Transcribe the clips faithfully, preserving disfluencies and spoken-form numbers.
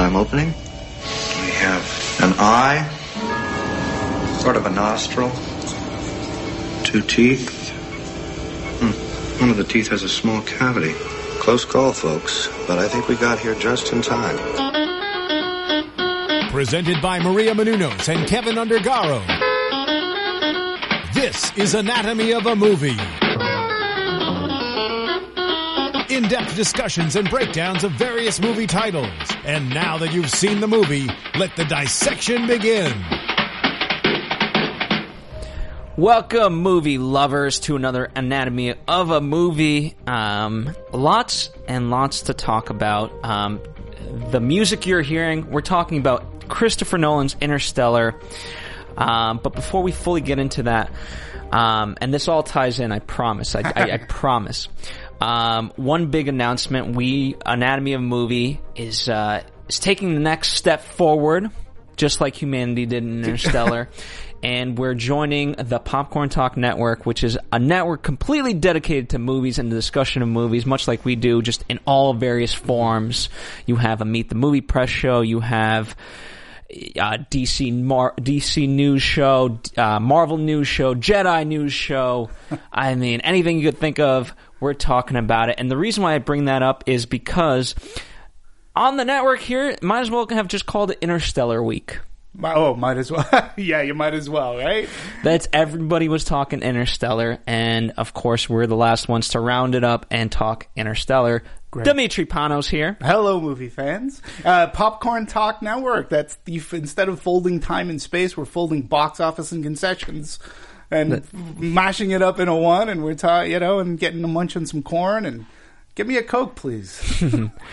I'm opening. We have an eye, sort of a nostril, two teeth. Hmm. One of the teeth has a small cavity. Close call, folks, but I think we got here just in time. Presented by Maria Menounos and Kevin Undergaro. This is Anatomy of a Movie. In-depth discussions and breakdowns of various movie titles. And now that you've seen the movie, let the dissection begin. Welcome, movie lovers, to another Anatomy of a Movie. Um, lots and lots to talk about. Um, the music you're hearing, we're talking about Christopher Nolan's Interstellar. Um, but before we fully get into that, um, and this all ties in, I promise, I, I, I promise. Um, one big announcement: we Anatomy of a Movie is uh, is taking the next step forward, just like humanity did in Interstellar. And we're joining the Popcorn Talk Network, which is a network completely dedicated to movies and the discussion of movies, much like we do, just in all various forms. You have a Meet the Movie Press show. You have uh, D C Mar- D C News show, uh, Marvel News show, Jedi News show. I mean, anything you could think of, we're talking about it. And the reason why I bring that up is because on the network here, might as well have just called it Interstellar Week. Oh, might as well. Yeah, you might as well, right? That's everybody was talking Interstellar, and of course we're the last ones to round it up and talk Interstellar. Great. Dimitri Panos here. Hello, movie fans. Uh, Popcorn Talk Network. That's the, instead of folding time and space, we're folding box office and concessions and that, mashing it up in a one, and we're ta- you know, and getting to munch on some corn and. Give me a Coke, please.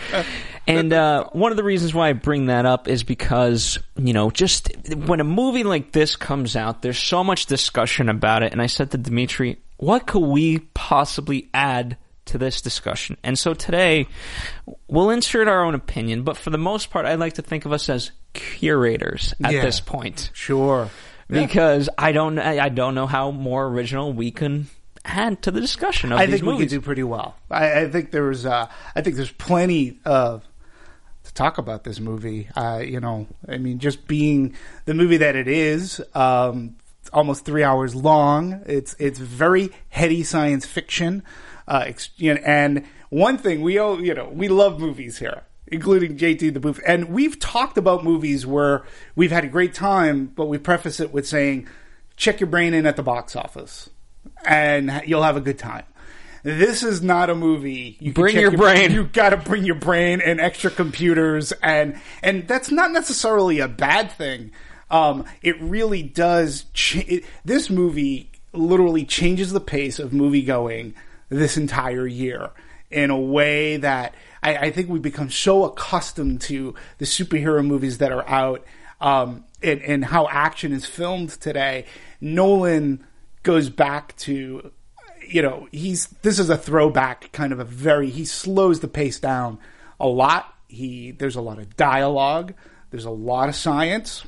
And uh, one of the reasons why I bring that up is because, you know, just when a movie like this comes out, there's so much discussion about it. And I said to Dimitri, what could we possibly add to this discussion? And so today, we'll insert our own opinion. But for the most part, I like to think of us as curators at yeah, this point. Sure. Because yeah. I don't, I don't know how more original we can add to the discussion of I these think movies. We could do pretty well. I, I think there's, uh, I think there's plenty of to talk about this movie. Uh, you know, I mean, just being the movie that it is, um, almost three hours long. It's it's very heady science fiction, uh, ex- and one thing we all, you know, we love movies here, including J T the Booth, and we've talked about movies where we've had a great time, but we preface it with saying, "Check your brain in at the box office." And you'll have a good time. This is not a movie. You can bring check your, your brain. You got to bring your brain and extra computers, and and that's not necessarily a bad thing. Um, it really does. Ch- it, this movie literally changes the pace of movie going this entire year in a way that I, I think we've become so accustomed to the superhero movies that are out, um, and, and how action is filmed today. Nolan goes back to, you know, he's this is a throwback, kind of a very, he slows the pace down a lot. He there's a lot of dialogue, there's a lot of science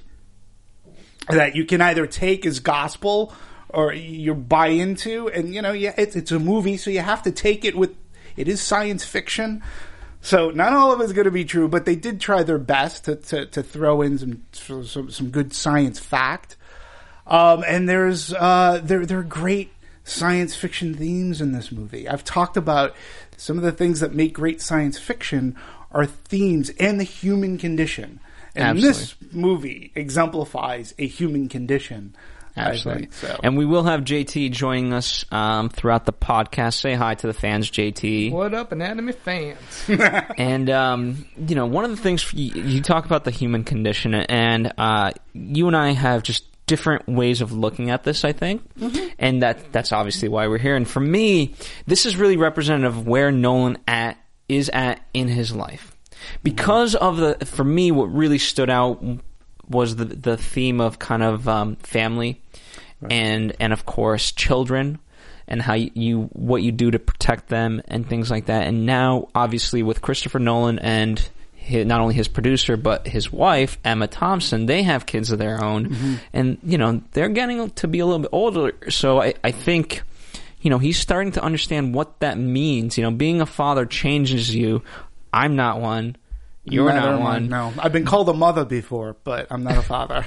that you can either take as gospel or you buy into, and you know, yeah, it's it's a movie, so you have to take it with, it is science fiction. So not all of it's going to be true, but they did try their best to to, to throw in some, some some good science fact. Um, and there's uh, there there are great science fiction themes in this movie. I've talked about some of the things that make great science fiction are themes and the human condition. And Absolutely. This movie exemplifies a human condition. Absolutely. I think, so. And we will have J T joining us um, throughout the podcast. Say hi to the fans, J T. What up, Anatomy fans? And, um, you know, one of the things, you, you talk about the human condition, and uh, you and I have just different ways of looking at this, I think. Mm-hmm. And that that's obviously why we're here. And for me, this is really representative of where Nolan at is at in his life. Because mm-hmm. of the, for me, what really stood out was the the theme of kind of um, family, right. and and of course children, and how you, you what you do to protect them and things like that. And now, obviously, with Christopher Nolan and his, not only his producer but his wife Emma Thompson, they have kids of their own, mm-hmm. and you know they're getting to be a little bit older. So I, I think, you know, he's starting to understand what that means. You know, being a father changes you. I'm not one. You're Neither not am I, one. No, I've been called a mother before, but I'm not a father.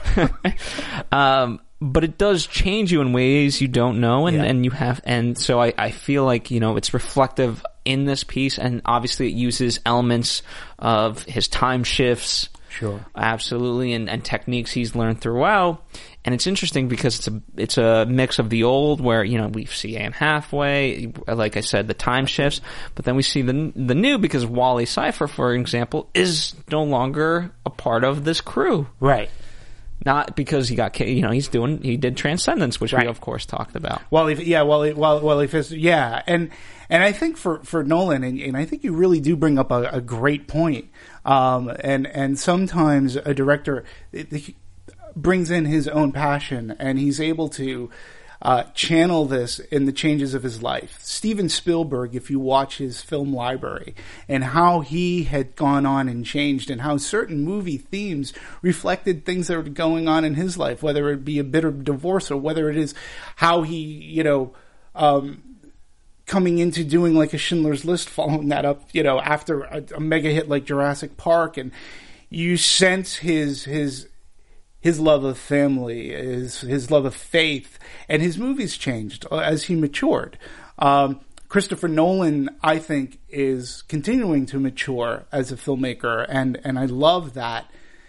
um, but it does change you in ways you don't know, and, Yeah. and you have, and so I, I feel like, you know, it's reflective in this piece, and obviously it uses elements of his time shifts. Sure. Absolutely, and, and techniques he's learned throughout. And it's interesting because it's a it's a mix of the old, where, you know, we see Anne Hathaway, like I said, the time shifts, but then we see the the new, because Wally Cypher, for example, is no longer a part of this crew. Right. Not because he got, you know, he's doing, he did Transcendence, which Right. we of course talked about. Well, if, yeah, well, it, well, well, if it's, yeah, and and I think for for Nolan, and, and I think you really do bring up a, a great point. Um, and and sometimes a director it, it brings in his own passion, and he's able to uh, channel this in the changes of his life. Steven Spielberg, if you watch his film library, and how he had gone on and changed, and how certain movie themes reflected things that were going on in his life, whether it be a bitter divorce or whether it is how he, you know, um, coming into doing like a Schindler's List, following that up, you know, after a, a mega hit like Jurassic Park, and you sense his his his love of family, his his love of faith, and his movies changed as he matured. Um, Christopher Nolan, I think, is continuing to mature as a filmmaker, and and I love that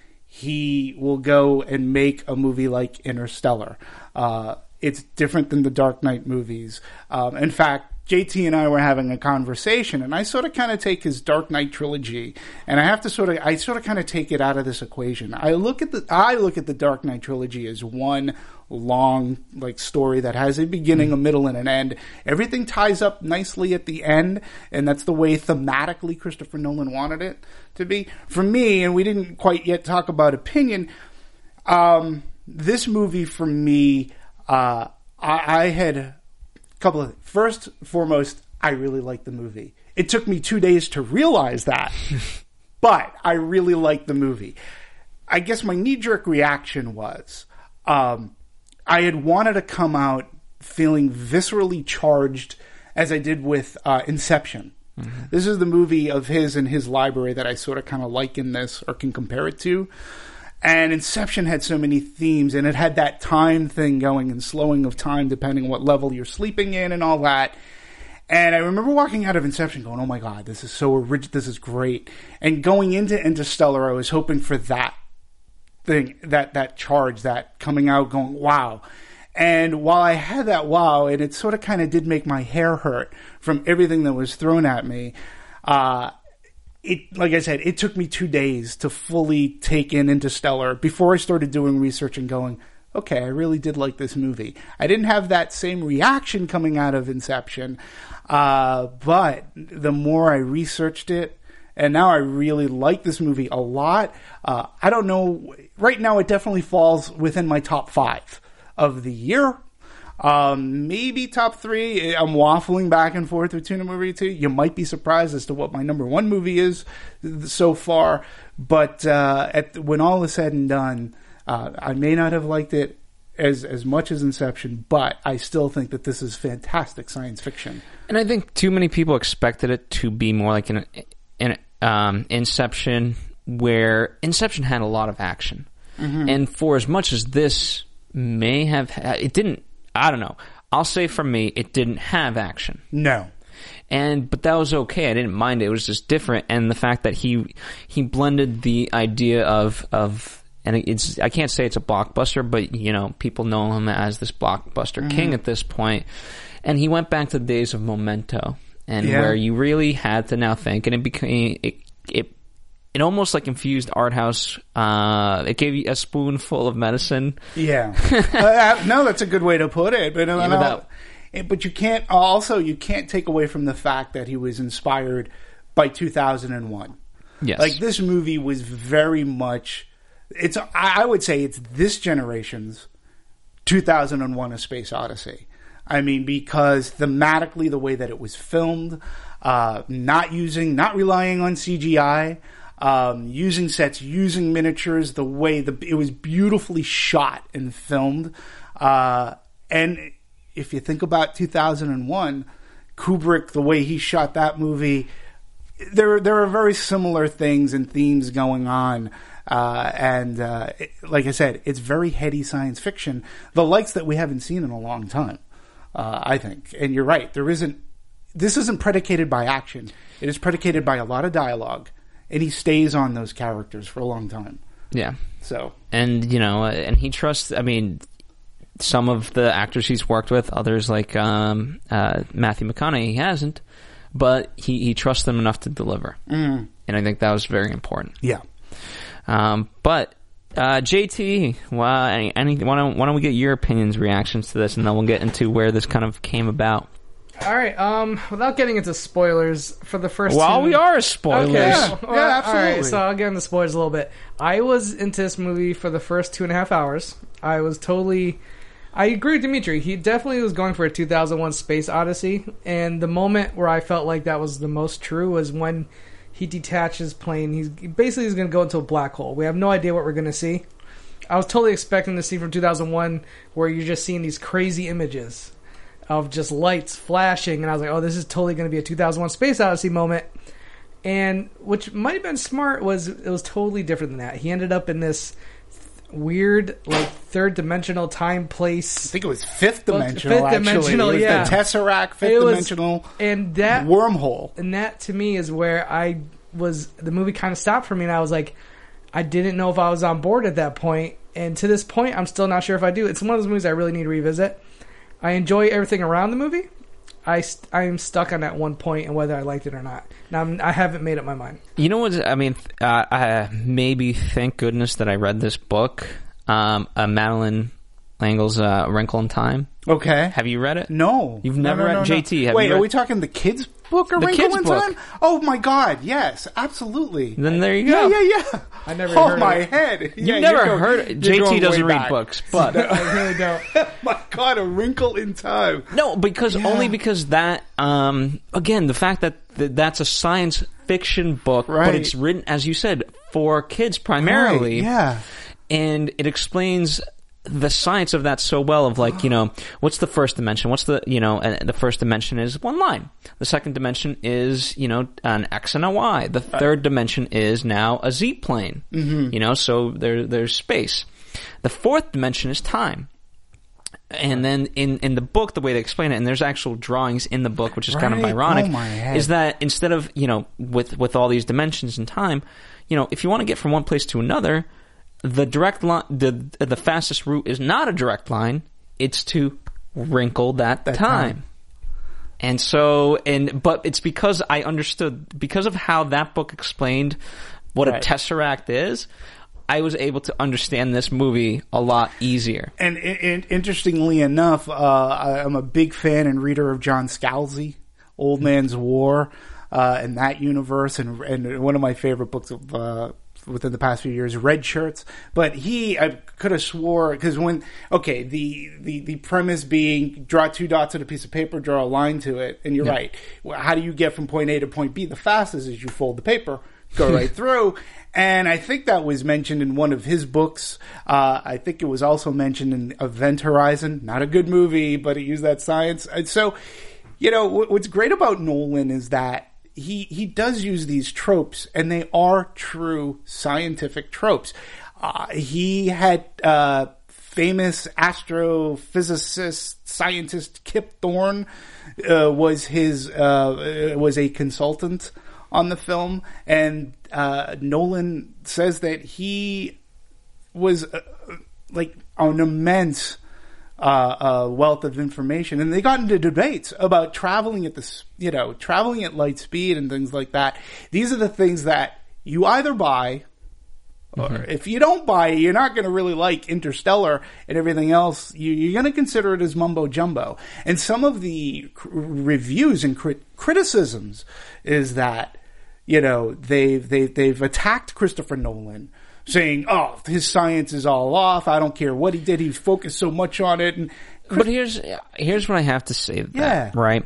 he will go and make a movie like Interstellar. Uh, it's different than the Dark Knight movies. Um, in fact, J T and I were having a conversation, and I sort of kind of take his Dark Knight trilogy, and I have to sort of, I sort of kind of take it out of this equation. I look at the, I look at the Dark Knight trilogy as one long, like, story that has a beginning, a middle, and an end. Everything ties up nicely at the end, and that's the way thematically Christopher Nolan wanted it to be. For me, and we didn't quite yet talk about opinion, um, this movie for me, uh, I, I had, couple of things. First, foremost, I really liked the movie. It took me two days to realize that, but I really liked the movie. I guess my knee-jerk reaction was, um, I had wanted to come out feeling viscerally charged, as I did with uh, Inception. Mm-hmm. This is the movie of his and his library that I sort of kind of liken this or can compare it to. And Inception had so many themes, and it had that time thing going and slowing of time depending on what level you're sleeping in and all that. And I remember walking out of Inception going, oh my God, this is so original, this is great. And going into Interstellar, I was hoping for that thing, that, that charge, that coming out going, wow. And while I had that wow, and it sort of kind of did make my hair hurt from everything that was thrown at me, uh, It, like I said, it took me two days to fully take in Interstellar before I started doing research and going, okay, I really did like this movie. I didn't have that same reaction coming out of Inception, uh, but the more I researched it, and now I really like this movie a lot. Uh, I don't know, right now it definitely falls within my top five of the year. Um, maybe top three. I'm waffling back and forth between a movie or two. You might be surprised as to what my number one movie is so far. But uh, at, when all is said and done, uh, I may not have liked it as as much as Inception, but I still think that this is fantastic science fiction. And I think too many people expected it to be more like an, an um, Inception, where Inception had a lot of action. Mm-hmm. And for as much as this may have, ha- it didn't. I don't know. I'll say for me, it didn't have action. No. And but that was okay. I didn't mind it. It was just different. And the fact that he he blended the idea of of and it's I can't say it's a blockbuster, but you know, people know him as this blockbuster mm-hmm. king at this point. And he went back to the days of Memento, and yeah. where you really had to now think, and it became it it. It almost like infused art house. Uh, it gave you a spoonful of medicine. Yeah. uh, no, that's a good way to put it. But, uh, yeah, without, but you can't, also, you can't take away from the fact that he was inspired by two thousand one. Yes. Like, this movie was very much, it's, I would say it's this generation's two thousand one A Space Odyssey. I mean, because thematically, the way that it was filmed, uh, not using, not relying on C G I, Um, using sets, using miniatures, the way the it was beautifully shot and filmed. Uh, and if you think about two thousand one, Kubrick, the way he shot that movie, there there are very similar things and themes going on. Uh, and uh, it, like I said, it's very heady science fiction, the likes that we haven't seen in a long time, uh, I think. And you're right, there isn't. This isn't predicated by action. It is predicated by a lot of dialogue, and he stays on those characters for a long time. Yeah. So, and you know, and he trusts. I mean, some of the actors he's worked with, others like um, uh, Matthew McConaughey, he hasn't, but he, he trusts them enough to deliver, mm. and I think that was very important. Yeah. Um, but uh, J T, well, any, any, why don't why don't we get your opinions, reactions to this, and then we'll get into where this kind of came about. All right. Um, without getting into spoilers for the first. Well, two... we are spoilers. Okay. Yeah, Well, yeah, absolutely. All right, so I'll get into spoilers a little bit. I was into this movie for the first two and a half hours. I was totally. I agree with Dimitri. He definitely was going for a two thousand one Space Odyssey, and the moment where I felt like that was the most true was when he detached his plane. He's basically he's going to go into a black hole. We have no idea what we're going to see. I was totally expecting to see from two thousand one where you're just seeing these crazy images of just lights flashing, and I was like, oh, this is totally going to be a two thousand one Space Odyssey moment. And which might have been smart was it was totally different than that. He ended up in this weird, like, third dimensional time place. I think it was fifth dimensional. Fifth actually. dimensional, it was yeah. The Tesseract, fifth It was- dimensional and that wormhole. And that to me is where I was. The movie kind of stopped for me, and I was like, I didn't know if I was on board at that point. And to this point, I'm still not sure if I do. It's one of those movies I really need to revisit. I enjoy everything around the movie. I st- I am stuck on that one point and whether I liked it or not. Now I'm, I haven't made up my mind. You know what? I mean, uh, I maybe thank goodness that I read this book, um, uh, Madeline L'Engle's uh, Wrinkle in Time. Okay. Have you read it? No. You've No, never no, read no, no. J T. Have Wait, you read- are we talking the kids' book or The Wrinkle kids' in book. Time? Oh my God! Yes, absolutely. Then there you Yeah, go. yeah, yeah. I never Oh heard my of it. head! You've Yeah, never you're going- heard. you're J T going doesn't way read back. books, but I really don't. My God, A Wrinkle in Time. no, because Yeah. only because that um, again the fact that th- that's a science fiction book, but Right. it's written, as you said, for kids primarily. Right, yeah. And it explains the science of that so well, of like, you know, what's the first dimension? What's the, you know, and the first dimension is one line. The second dimension is, you know, an X and a Y. The third dimension is now a Z plane. Mm-hmm. You know, so there, there's space. The fourth dimension is time. And then in, in the book, the way they explain it, and there's actual drawings in the book, which is kind of Right. ironic, Oh, my head. is that instead of, you know, with, with all these dimensions in time, you know, if you want to get from one place to another, the direct line, the the fastest route is not a direct line. It's to wrinkle that, That time. time. And so, and but it's because I understood, because of how that book explained what Right. a tesseract is, I was able to understand this movie a lot easier. And, and interestingly enough, uh, I- I'm a big fan and reader of John Scalzi, Old Man's War, uh, and that universe, and and one of my favorite books of uh, within the past few years, Red Shirts. But he, I could have swore, because when, okay, the, the, the premise being draw two dots on a piece of paper, draw a line to it, and you're Yeah. right. Well, how do you get from point A to point B? The fastest is you fold the paper, go right through. And I think that was mentioned in one of his books. Uh, I think it was also mentioned in Event Horizon. Not a good movie, but it used that science. And so, you know, what's great about Nolan is that he, he does use these tropes, and they are true scientific tropes. Uh, he had, uh, famous astrophysicist, scientist Kip Thorne, uh, was his, uh, was a consultant on the film, and, uh, Nolan says that he was, uh, like, an immense, Uh, uh, wealth of information, and they got into debates about traveling at this, you know, traveling at light speed and things like that. These are the things that you either buy, or Mm-hmm. if you don't buy it, you're not going to really like Interstellar and everything else. You, you're going to consider it as mumbo jumbo. And some of the cr- reviews and crit- criticisms is that, you know, they've they, they've attacked Christopher Nolan, saying, "Oh, his science is all off. I don't care what he did. He focused so much on it." And But here's here's what I have to say. to that, Yeah. right.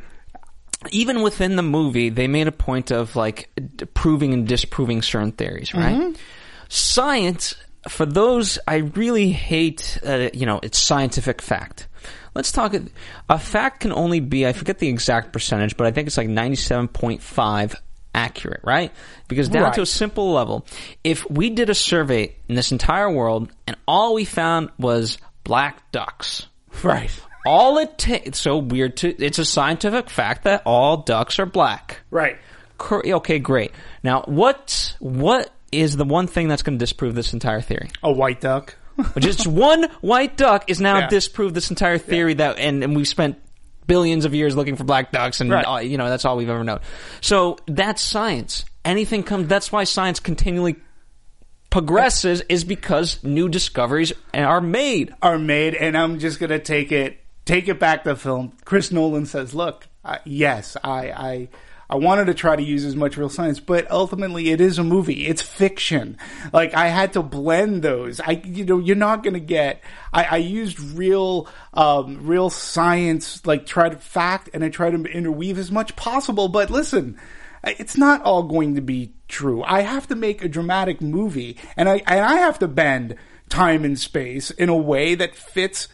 Even within the movie, they made a point of like d- proving and disproving certain theories, right? Mm-hmm. Science, for those, I really hate. Uh, you know, it's scientific fact. Let's talk. A fact can only be, I forget the exact percentage, but I think it's like ninety-seven point five accurate, right? Because down Right. to a simple level, if we did a survey in this entire world and all we found was black ducks, Right. all it takes, so weird to, it's a scientific fact that all ducks are black. Right. Cor- Okay, great. Now, what what is the one thing that's going to disprove this entire theory? A white duck. Just one white duck is now Yeah. disproved this entire theory that, and, and we've spent billions of years looking for black ducks, and Right. uh, you know that's all we've ever known. So that's science. Anything comes. That's why science continually progresses, is because new discoveries are made. Are made, and I'm just gonna take it take it back to film. Chris Nolan says, "Look, uh, yes, I, I I wanted to try to use as much real science, but ultimately it is a movie. It's fiction. Like, I had to blend those. I, you know, you're not going to get, I, I used real, um, real science, like try to fact, and I try to interweave as much possible. But listen, it's not all going to be true. I have to make a dramatic movie, and I, and I have to bend time and space in a way that fits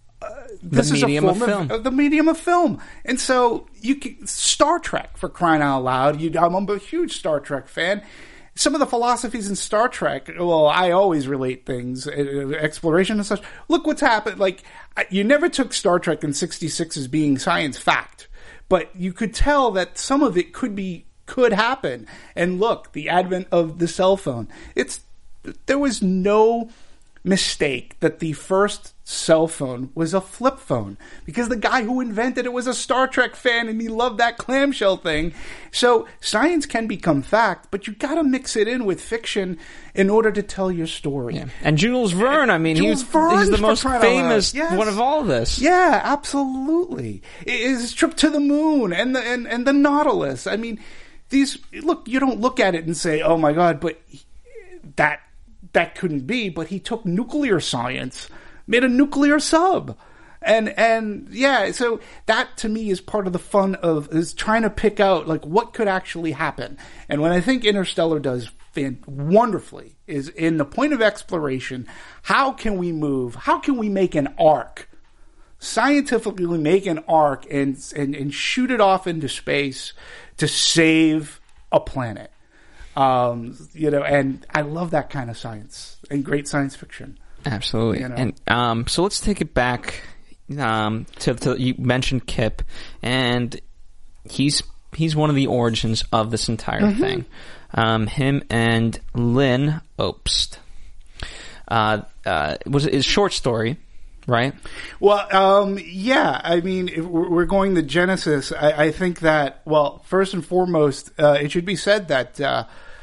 this is medium a of form film. the medium of film. And so you can, Star Trek, for crying out loud. You, I'm a huge Star Trek fan. Some of the philosophies in Star Trek, well, I always relate things, uh, exploration and such. Look what's happened. Like, you never took Star Trek in sixty-six as being science fact, but you could tell that some of it could be, could happen. And look, the advent of the cell phone. It's, there was no mistake that the first cell phone was a flip phone, because the guy who invented it was a Star Trek fan and he loved that clamshell thing. So science can become fact, but you got to mix it in with fiction in order to tell your story. Yeah. And Jules Verne, I mean, Jules he's, Verne, he's the for most crying out loud. famous Yes. one of all this. Yeah, absolutely. His trip to the moon and the and, and the Nautilus. I mean, these, look, you don't look at it and say, "Oh my God," but that that couldn't be. But he took nuclear science, made a nuclear sub. And, and yeah, so that to me is part of the fun of, is trying to pick out, like, what could actually happen. And what I think Interstellar does fan- wonderfully is in the point of exploration, how can we move, how can we make an arc, scientifically make an arc and, and, and shoot it off into space to save a planet. Um, you know, and I love that kind of science and great science fiction. Absolutely. You know. And um, so let's take it back um, to, to you mentioned Kip, and he's he's one of the origins of this entire Mm-hmm. thing. Um, him and Lynn Obst. Uh, uh, it was a short story, right? Well, um, yeah, I mean, if we're we're going to Genesis. I, I think that, well, first and foremost, uh, it should be said that uh,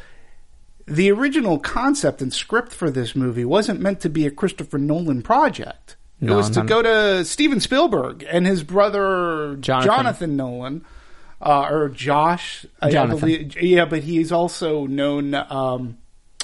the original concept and script for this movie wasn't meant to be a Christopher Nolan project. It No, was to not- go to Steven Spielberg and his brother Jonathan. Jonathan Nolan, uh, or Josh. I- I Jonathan. believe- yeah, but he's also known. Um,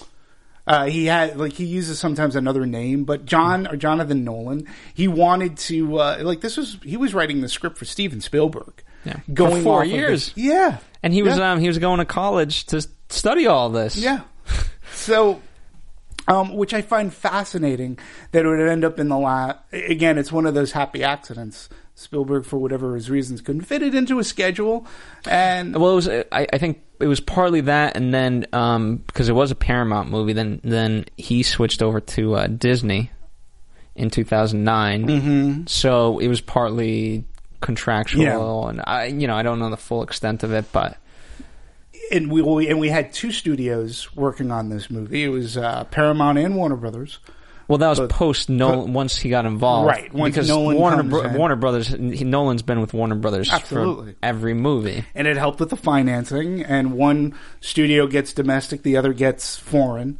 Uh, he had, like, he uses sometimes another name, but John or Jonathan Nolan, he wanted to, uh, like, this was, he was writing the script for Steven Spielberg. Yeah. Going For four off of years. this- yeah. And he was Yeah. um, he was going to college to study all this. Yeah. So, um, which I find fascinating that it would end up in the la Again, it's one of those happy accidents. Spielberg, for whatever his reasons, couldn't fit it into a schedule. And, Well, it was. I, I think it was partly that, and then um, because it was a Paramount movie, then then he switched over to uh, Disney in two thousand nine. Mm-hmm. So it was partly contractual, Yeah. and I, you know, I don't know the full extent of it, but and we, we and we had two studios working on this movie. It was uh, Paramount and Warner Brothers. well, that was But- post Nolan. Once he got involved, Right, once because Nolan Warner comes Bro- in. Warner Brothers, he, Nolan's been with Warner Brothers Absolutely. for every movie. And it helped with the financing, and one studio gets domestic, the other gets foreign.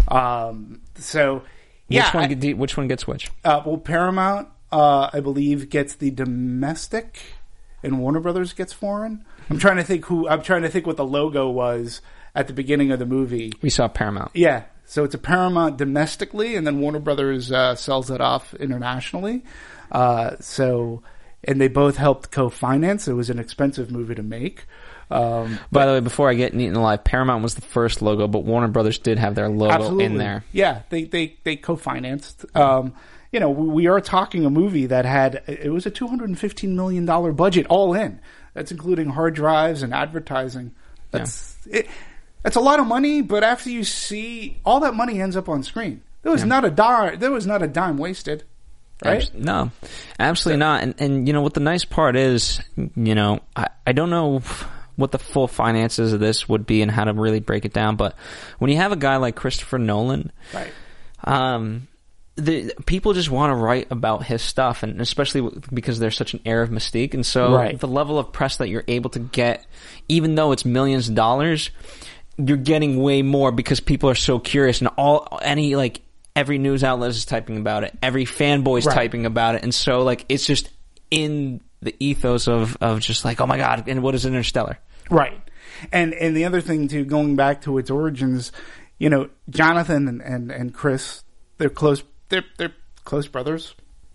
Um, so, yeah. which one? I- get- which one gets which? uh, well, Paramount, uh, I believe, gets the domestic, and Warner Brothers gets foreign. I'm trying to think who. I'm trying to think what the logo was at the beginning of the movie. We saw Paramount. Yeah, so it's a Paramount domestically, and then Warner Brothers uh, sells it off internationally. Uh, so, and they both helped co-finance. It was an expensive movie to make. Um, By the way, before I get Eaten Alive, Paramount was the first logo, but Warner Brothers did have their logo absolutely. in there. Yeah, they they they co-financed. Um, you know, we, we are talking a movie that had it was a two hundred and fifteen million dollar budget all in. That's including hard drives and advertising. That's it, that's a lot of money, but after you see all that money ends up on screen. There was yeah. not a dime. There was not a dime wasted. Right? Abs- no, absolutely so, not. And and you know what the nice part is, you know, I, I don't know what the full finances of this would be and how to really break it down, but when you have a guy like Christopher Nolan, right? Um, the people just want to write about his stuff, and especially because there's such an air of mystique, and so right. the level of press that you're able to get, even though it's millions of dollars, you're getting way more because people are so curious, and all any like. Every news outlet is typing about it. Every fanboy's right. typing about it. And so, like, it's just in the ethos of, of just like, oh my God, and what is Interstellar? Right. And and the other thing, too, going back to its origins, you know, Jonathan and, and, and Chris, they're close, they're, they're close brothers.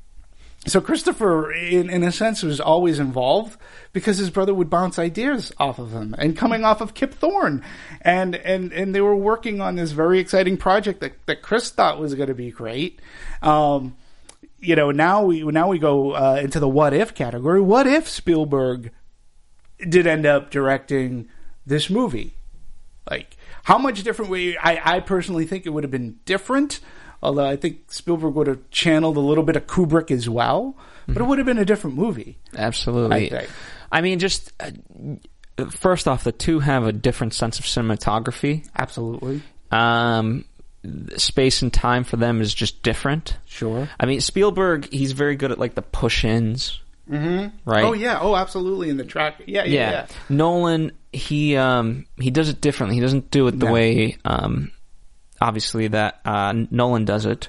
So Christopher, in, in a sense, was always involved because his brother would bounce ideas off of him, and coming off of Kip Thorne. And, and, and they were working on this very exciting project that, that Chris thought was going to be great. Um, you know, now we, now we go uh, into the what if category. What if Spielberg did end up directing this movie? Like, how much different way? I, I personally think it would have been different. Although I think Spielberg would have channeled a little bit of Kubrick as well, but it would have been a different movie. Absolutely. I think. I mean, just uh, first off, the two have a different sense of cinematography. Absolutely. Um, space and time for them is just different. Sure. I mean, Spielberg, he's very good at like the push-ins. Mm-hmm. Right. Oh yeah. Oh, absolutely. In the track. Yeah. Yeah. Yeah. yeah. Nolan, he um, he does it differently. He doesn't do it the no. way. Um, Obviously, that uh, Nolan does it,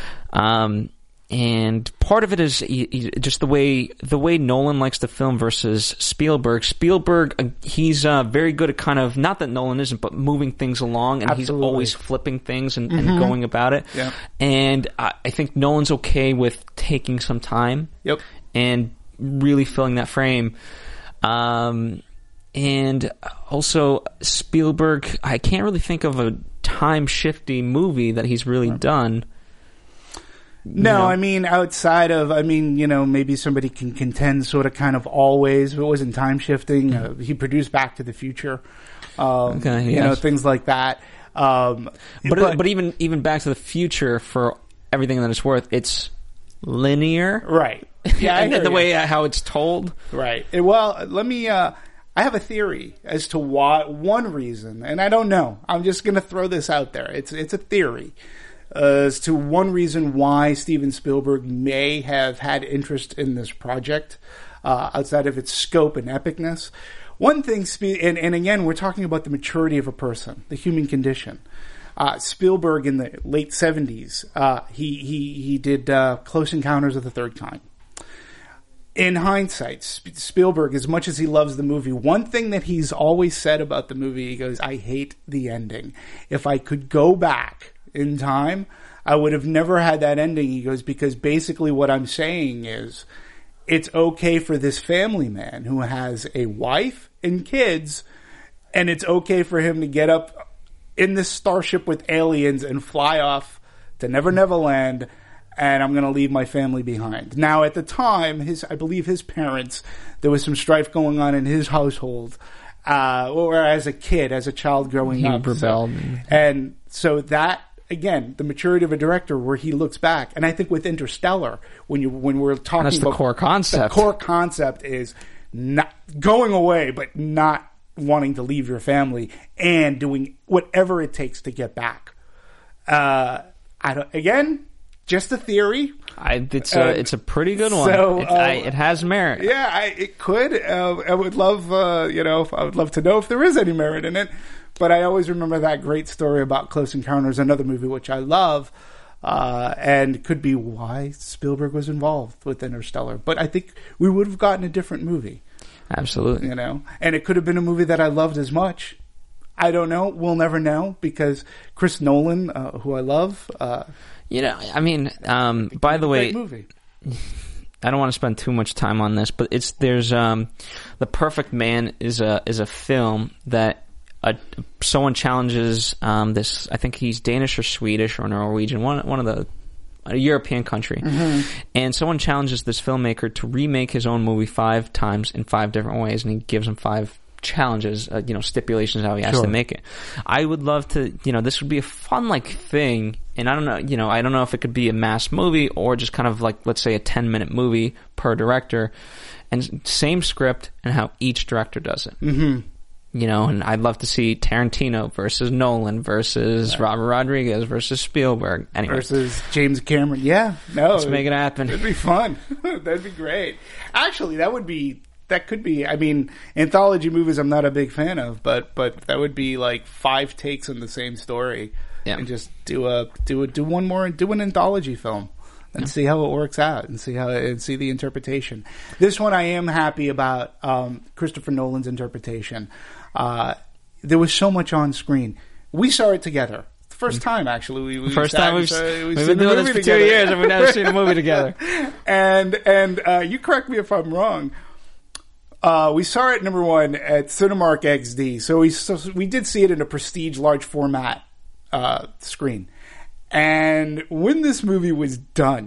um, and part of it is he, he, just the way the way Nolan likes to film versus Spielberg. Spielberg, uh, he's uh, very good at kind of, not that Nolan isn't, but moving things along, and Absolutely. he's always flipping things and, mm-hmm. and going about it. Yep. And I, I think Nolan's okay with taking some time. Yep. And really filling that frame. Um, and also Spielberg, I can't really think of a time-shifty movie that he's really done. No, you know? I mean, outside of, I mean, you know, maybe somebody can contend sort of kind of always, if it wasn't time-shifting, uh, he produced Back to the Future, um, okay, yes. you know, things like that. Um, but, but but even even Back to the Future, for everything that it's worth, it's linear. Right. Yeah, and I the you. way uh, how it's told. Right. Well, let me, uh, I have a theory as to why, one reason, and I don't know. I'm just going to throw this out there. It's it's a theory uh, as to one reason why Steven Spielberg may have had interest in this project uh, outside of its scope and epicness. One thing, and, and again, we're talking about the maturity of a person, the human condition. Uh, Spielberg in the late seventies, uh, he, he, he did uh, Close Encounters of the Third Kind. In hindsight, Spielberg, as much as he loves the movie, one thing that he's always said about the movie, he goes, I hate the ending. If I could go back in time, I would have never had that ending. He goes, because basically what I'm saying is, it's okay for this family man who has a wife and kids, and it's okay for him to get up in this starship with aliens and fly off to Never Never Land, and I'm going to leave my family behind. Now, at the time, his I believe his parents, there was some strife going on in his household, uh, or as a kid, as a child growing he up. rebelled. So, and so that, again, the maturity of a director where he looks back, and I think with Interstellar, when you when we're talking That's about the core concept. The core concept is not going away, but not wanting to leave your family and doing whatever it takes to get back. Uh, I don't, again, just a theory. I, it's a uh, it's a pretty good one. So, it, uh, I, it has merit. Yeah, I, it could. Uh, I would love, uh, you know, I would love to know if there is any merit in it. But I always remember that great story about Close Encounters, another movie which I love, uh, and could be why Spielberg was involved with Interstellar. But I think we would have gotten a different movie. Absolutely. You know, and it could have been a movie that I loved as much. I don't know. We'll never know, because Chris Nolan, uh, who I love, uh, you know, I mean, um, by the way, great movie. I don't want to spend too much time on this, but it's there's um, The Perfect Man is a is a film that a, someone challenges um, this. I think he's Danish or Swedish or Norwegian, one one of the a European country, mm-hmm. and someone challenges this filmmaker to remake his own movie five times in five different ways, and he gives him five challenges, uh, you know, stipulations how he has Sure. to make it. I would love to, you know, this would be a fun like thing, and I don't know, you know, I don't know if it could be a mass movie or just kind of like, let's say, a ten minute movie per director, and same script and how each director does it. Mm-hmm. You know, and I'd love to see Tarantino versus Nolan versus right. Robert Rodriguez versus Spielberg. Anyway. Versus James Cameron. Yeah, no. Let's make it happen. It'd be fun. That'd be great. Actually, that would be, that could be, I mean, anthology movies I'm not a big fan of, but, but that would be like five takes on the same story. Yeah. And just do a, do a, do one more, do an anthology film. And yeah. see how it works out, and see how and see the interpretation. This one, I am happy about um, Christopher Nolan's interpretation. Uh, there was so much on screen. We saw it together. The first time, actually. We, we first sat, time we've, saw, we've been doing this for together. two years, and we've never seen a movie together. And and uh, you correct me if I'm wrong. Uh, we saw it, number one, at Cinemark X D. So we so we did see it in a prestige large format uh, screen. And when this movie was done,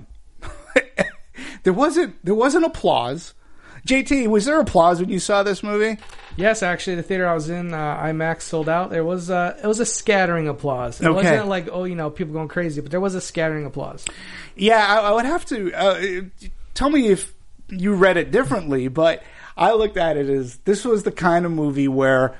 there wasn't there wasn't applause. J T, was there applause when you saw this movie? Yes, actually, the theater I was in, uh, IMAX sold out. There was uh, it was a scattering applause. It okay. wasn't like, oh, you know, people going crazy, but there was a scattering applause. Yeah, I, I would have to uh, tell me if you read it differently, but I looked at it as this was the kind of movie where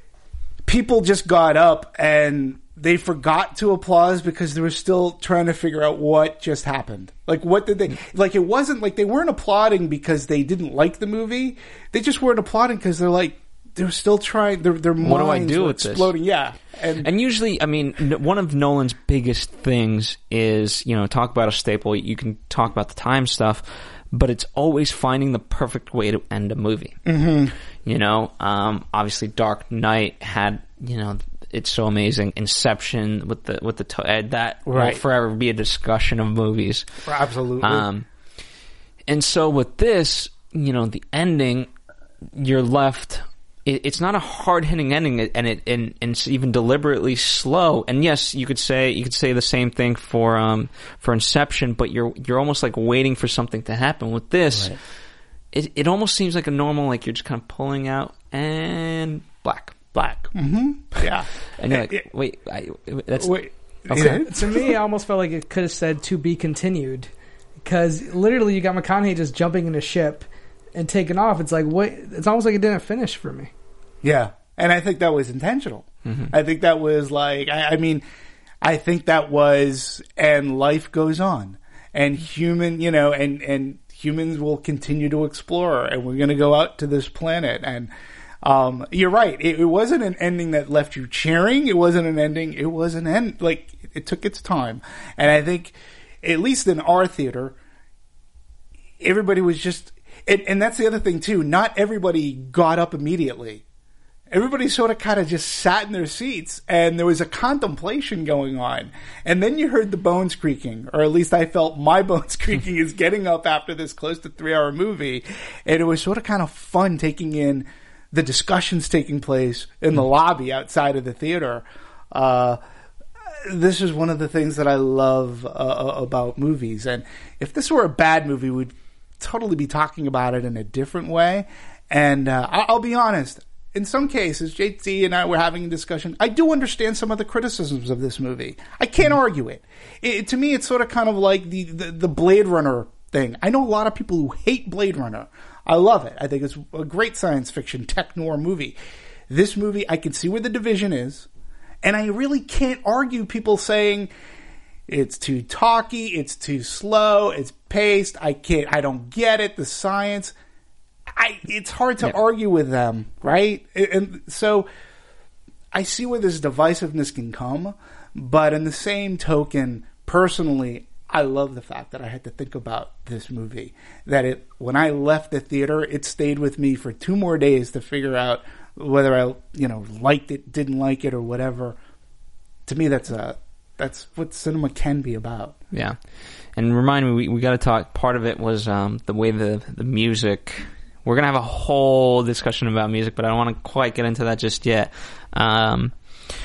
people just got up and they forgot to applause because they were still trying to figure out what just happened. Like, what did they... Like, it wasn't like they weren't applauding because they didn't like the movie. They just weren't applauding because they're like... They're still trying... Their, their what minds do I do were with exploding. this? Yeah. And, and usually, I mean, one of Nolan's biggest things is, you know, talk about a staple. You can talk about the time stuff, but it's always finding the perfect way to end a movie. Mm-hmm. You know, um, obviously Dark Knight had, you know... It's so amazing. Inception with the with the to- uh, that right. will forever be a discussion of movies. Absolutely. Um, and so with this, you know, the ending, you're left. It, it's not a hard hitting ending, and it and, and it's even deliberately slow. And yes, you could say you could say the same thing for um for Inception, but you're you're almost like waiting for something to happen. With this, right. it it almost seems like a normal, like you're just kind of pulling out and black. Black. Mm-hmm. Yeah. And you're like, wait, I, that's... Wait. Okay. To me, I almost felt like it could have said to be continued. Because literally you got McConaughey just jumping in a ship and taking off. It's like, what? It's almost like it didn't finish for me. Yeah. And I think that was intentional. Mm-hmm. I think that was like, I, I mean, I think that was, and life goes on. And human, you know, and, and humans will continue to explore. And we're going to go out to this planet. And... Um, you're right. It, it wasn't an ending that left you cheering. It wasn't an ending. It was an end. Like, it took its time. And I think, at least in our theater, everybody was just, and, and that's the other thing too. Not everybody got up immediately. Everybody sort of kind of just sat in their seats, and there was a contemplation going on. And then you heard the bones creaking, or at least I felt my bones creaking is getting up after this close to three hour movie. And it was sort of kind of fun taking in the discussions taking place in the lobby outside of the theater. Uh, this is one of the things that I love uh, about movies. And if this were a bad movie, we'd totally be talking about it in a different way. And uh, I'll be honest, in some cases, J T and I were having a discussion. I do understand some of the criticisms of this movie. I can't argue it. it to me, it's sort of kind of like the, the, the Blade Runner thing. I know a lot of people who hate Blade Runner. I love it. I think it's a great science fiction tech noir movie. This movie, I can see where the division is, and I really can't argue people saying it's too talky, it's too slow, it's paced. I can't. I don't get it. The science. I. It's hard to yeah. argue with them, right? And so I see where this divisiveness can come, but in the same token, personally, I love the fact that I had to think about this movie. That it, when I left the theater, it stayed with me for two more days to figure out whether I, you know, liked it, didn't like it, or whatever. To me, that's a that's what cinema can be about. Yeah, and remind me, we we got to talk. Part of it was um, the way the the music. We're gonna have a whole discussion about music, but I don't want to quite get into that just yet. Um,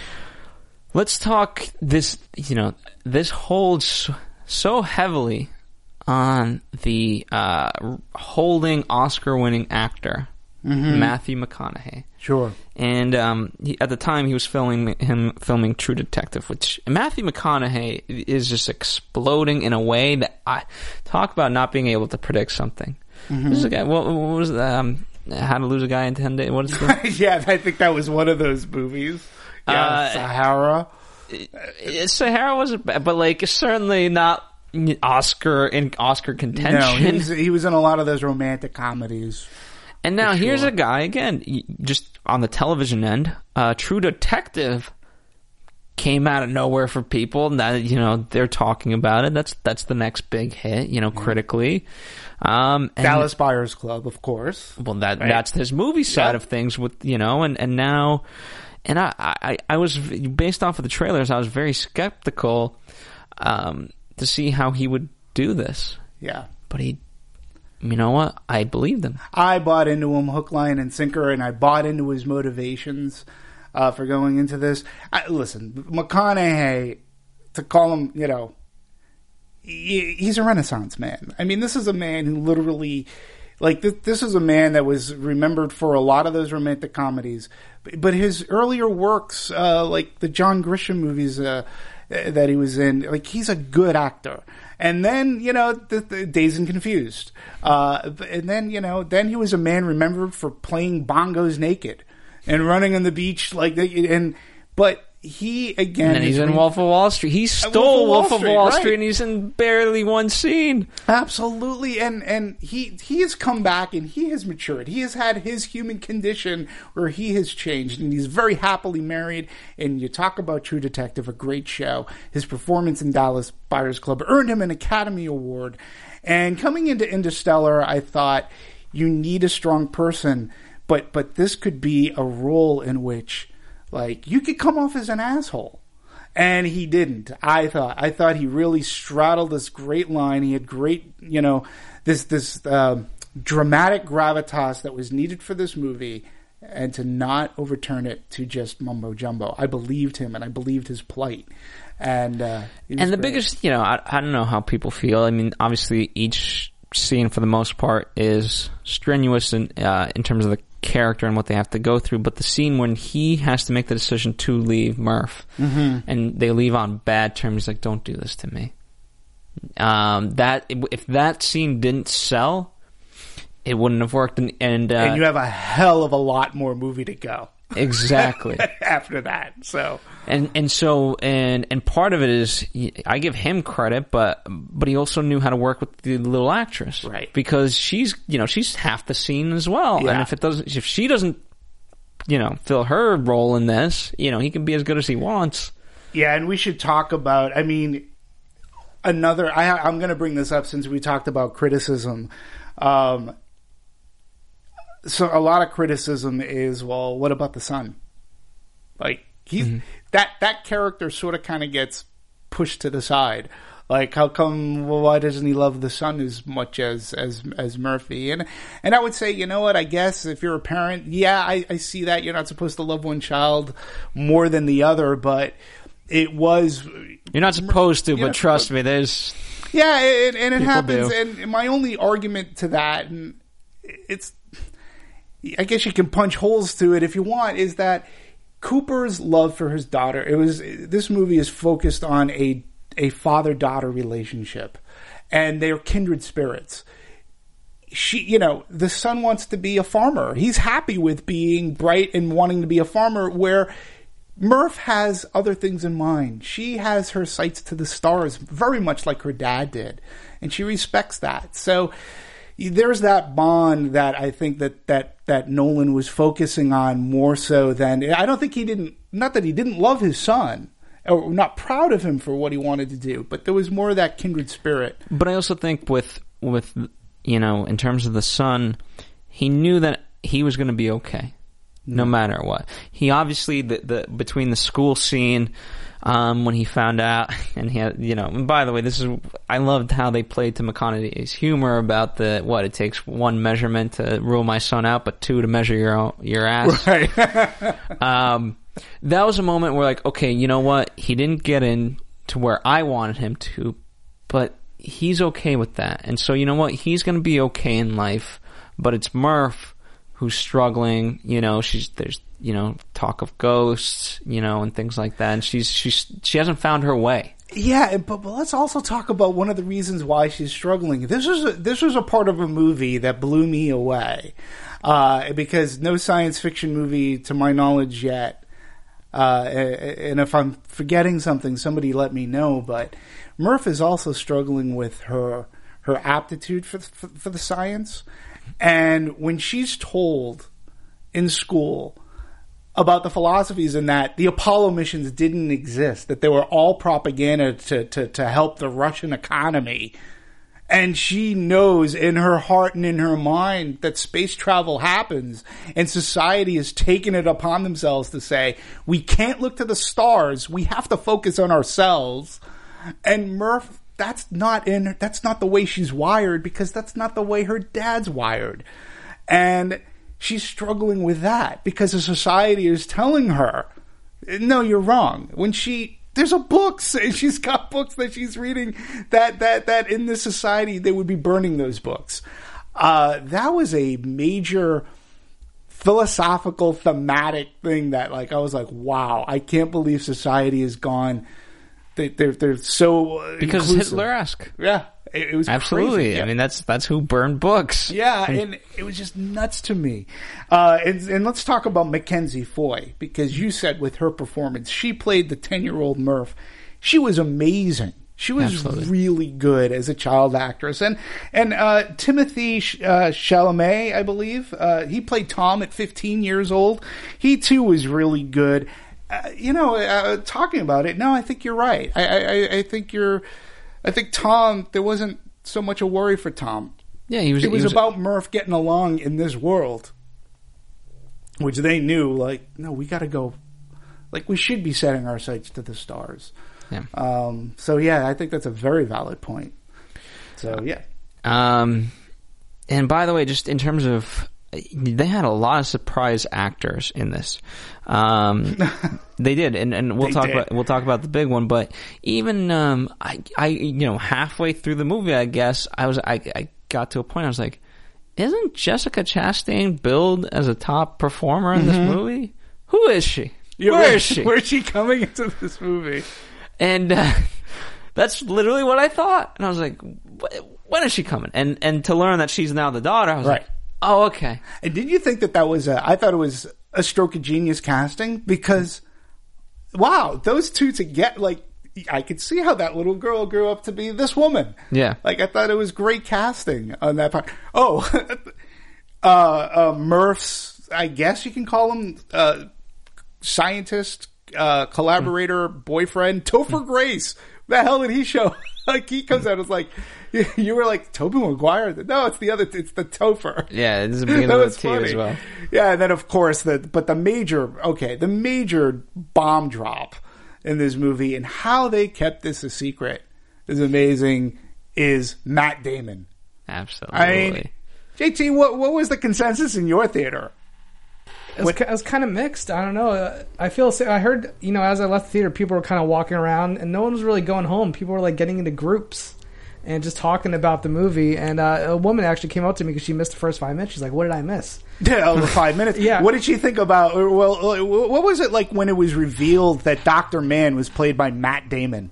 let's talk this. You know, this holds so heavily on the uh, holding Oscar-winning actor Mm-hmm. Matthew McConaughey. Sure. And um, he, at the time, he was filming him filming True Detective, which Matthew McConaughey is just exploding in a way that I talk about not being able to predict something. Mm-hmm. This is a guy. What, what was that? Um, How to Lose a Guy in ten Days? What is the? Yeah, I think that was one of those movies. Yeah, Uh, Sahara. It, Sahara wasn't bad, but like certainly not Oscar in Oscar contention. No, he was, he was in a lot of those romantic comedies. And now For here's sure. a guy again, y- just on the television end. Uh, True Detective came out of nowhere for people. Now you know they're talking about it. That's that's the next big hit, you know, critically. Um, and, Dallas Buyers Club, of course. Well, that Right. that's his movie side Yeah. of things, with you know, and and now, and I, I I was based off of the trailers, I was very skeptical um, to see how he would do this, Yeah. but he. You know what? I believed him. I bought into him hook, line, and sinker, and I bought into his motivations uh, for going into this. I, listen, McConaughey, to call him, you know, he, he's a Renaissance man. I mean, this is a man who literally, like, this, this is a man that was remembered for a lot of those romantic comedies. But, but his earlier works, uh, like the John Grisham movies uh, that he was in, like, he's a good actor. And then, you know, the, the Dazed and Confused. Uh, and then, you know, then he was a man remembered for playing bongos naked and running on the beach like that. And, but he, again... And then he's is in re- Wolf of Wall Street. He stole Wolf of Wall Street, right. and he's in barely one scene. Absolutely. And, and he, he has come back and he has matured. He has had his human condition where he has changed, and he's very happily married. And you talk about True Detective, a great show. His performance in Dallas Buyers Club earned him an Academy Award. And coming into Interstellar, I thought you need a strong person, but, but this could be a role in which, like, you could come off as an asshole. And he didn't. I thought. I thought he really straddled this great line. He had great, you know, this this uh, dramatic gravitas that was needed for this movie, and to not overturn it to just mumbo jumbo. I believed him, and I believed his plight. And uh, it was And the great. biggest, you know, I, I don't know how people feel. I mean, obviously, each scene for the most part is strenuous in uh, in terms of the character and what they have to go through, but the scene when he has to make the decision to leave Murph, mm-hmm. and they leave on bad terms, he's like, "Don't do this to me." Um, that if that scene didn't sell, it wouldn't have worked. And and, uh, and you have a hell of a lot more movie to go exactly after that. So and and so and and part of it is I give him credit, but but he also knew how to work with the little actress, Right. Because she's you know she's half the scene as well, Yeah. and if it doesn't, if she doesn't, you know, fill her role in this, you know, he can be as good as he wants. yeah, and we should talk about. I mean, another. I, I'm going to bring this up since we talked about criticism. Um, so a lot of criticism is, well, what about the son? Like he's Mm-hmm. that that character sort of kind of gets pushed to the side. Like, how come? Well, why doesn't he love the son as much as as as Murphy? And and I would say, you know what? I guess if you're a parent, yeah, I, I see that you're not supposed to love one child more than the other, but it was. You're not supposed to, You're but not trust supposed- me, there's Yeah, and, and it People happens. do. And my only argument to that, and it's, I guess you can punch holes to it if you want, is that Cooper's love for his daughter. It was this movie is focused on a a father daughter relationship, and they're kindred spirits. She, you know, the son wants to be a farmer. He's happy with being bright and wanting to be a farmer, where Murph has other things in mind. She has her sights to the stars, very much like her dad did, and she respects that. So there's that bond that I think that that that Nolan was focusing on more so than I don't think he didn't. Not that he didn't love his son or not proud of him for what he wanted to do, but there was more of that kindred spirit. But I also think with with you know, in terms of the son, he knew that he was going to be okay, no matter what. He obviously the the between the school scene, um, when he found out, and he had, you know. And by the way, this is I loved how they played to McConaughey's humor about the what it takes one measurement to rule my son out, but two to measure your own, your ass. Right. um, that was a moment where, like, okay, you know what? He didn't get in to where I wanted him to, but he's okay with that. And so, you know what? He's going to be okay in life, but it's Murph who's struggling. You know, she's there's you know talk of ghosts, you know, and things like that. And she's she's she hasn't found her way. Yeah, but, but let's also talk about one of the reasons why she's struggling. This was a, this was a part of a movie that blew me away, uh, because no science fiction movie, to my knowledge, yet. Uh, and if I'm forgetting something, somebody let me know. But Murph is also struggling with her her aptitude for for, for the science, and when she's told in school about the philosophies in that the Apollo missions didn't exist, that they were all propaganda to, to, to help the Russian economy. And she knows in her heart and in her mind that space travel happens, and society has taken it upon themselves to say, we can't look to the stars, we have to focus on ourselves. And Murph, that's not in, that's not the way she's wired, because that's not the way her dad's wired. And she's struggling with that because the society is telling her, no, you're wrong. When she, there's a books, and she's got books that she's reading that, that, that in this society, they would be burning those books. Uh, that was a major philosophical, thematic thing that, like, I was like, wow, I can't believe society has gone, they, they're, they're so uh, Because inclusive. Hitler-esque. Yeah. It, it was Absolutely. crazy. Yeah. I mean, that's that's who burned books. Yeah, and it was just nuts to me. Uh, and, and let's talk about Mackenzie Foy, because you said with her performance, she played the ten-year-old Murph. She was amazing. She was Absolutely. really good as a child actress. And and uh, Timothy uh, Chalamet, I believe, uh, he played Tom at fifteen years old. He, too, was really good. Uh, you know, uh, talking about it, no, I think you're right. I, I, I think you're... I think Tom, there wasn't so much a worry for Tom. Yeah, he was. It was, he was about Murph getting along in this world, which they knew, like, no, we got to go, like, we should be setting our sights to the stars. Yeah. Um, so, yeah, I think that's a very valid point. So, yeah. Um, and by the way, just in terms of, they had a lot of surprise actors in this. Um, they did, and, and we'll They talk did. about we'll talk about the big one. But even um, I, I, you know, halfway through the movie, I guess I was, I, I got to a point. I was like, isn't Jessica Chastain billed as a top performer in this movie? Who is she? Yeah, Where is she? Where's she coming into this movie? And uh, that's literally what I thought. And I was like, when is she coming? And and to learn that she's now the daughter, I was Right. like, oh, okay. And did you think that that was a, I thought it was a stroke of genius casting, because, wow, those two together, like, I could see how that little girl grew up to be this woman. Yeah. Like, I thought it was great casting on that part. Oh, uh, uh, Murph's, I guess you can call him, uh, scientist, uh, collaborator, boyfriend, Topher Grace. The hell did he show? Like, he comes out as like, you were like, Tobey Maguire? No, it's the other, it's the Topher. Yeah, it doesn't begin That with was a T funny. as well. Yeah, and then of course the but the major okay, the major bomb drop in this movie and how they kept this a secret is amazing. Is Matt Damon? Absolutely. I mean, J T, what what was the consensus in your theater? It was, it was kind of mixed. I don't know. Uh, I feel. I heard, you know, as I left the theater, people were kind of walking around, and no one was really going home. People were like getting into groups and just talking about the movie. And uh, a woman actually came up to me because she missed the first five minutes. She's like, "What did I miss?" Yeah, over five minutes. Yeah. What did she think about? Well, what was it like when it was revealed that Doctor Mann was played by Matt Damon?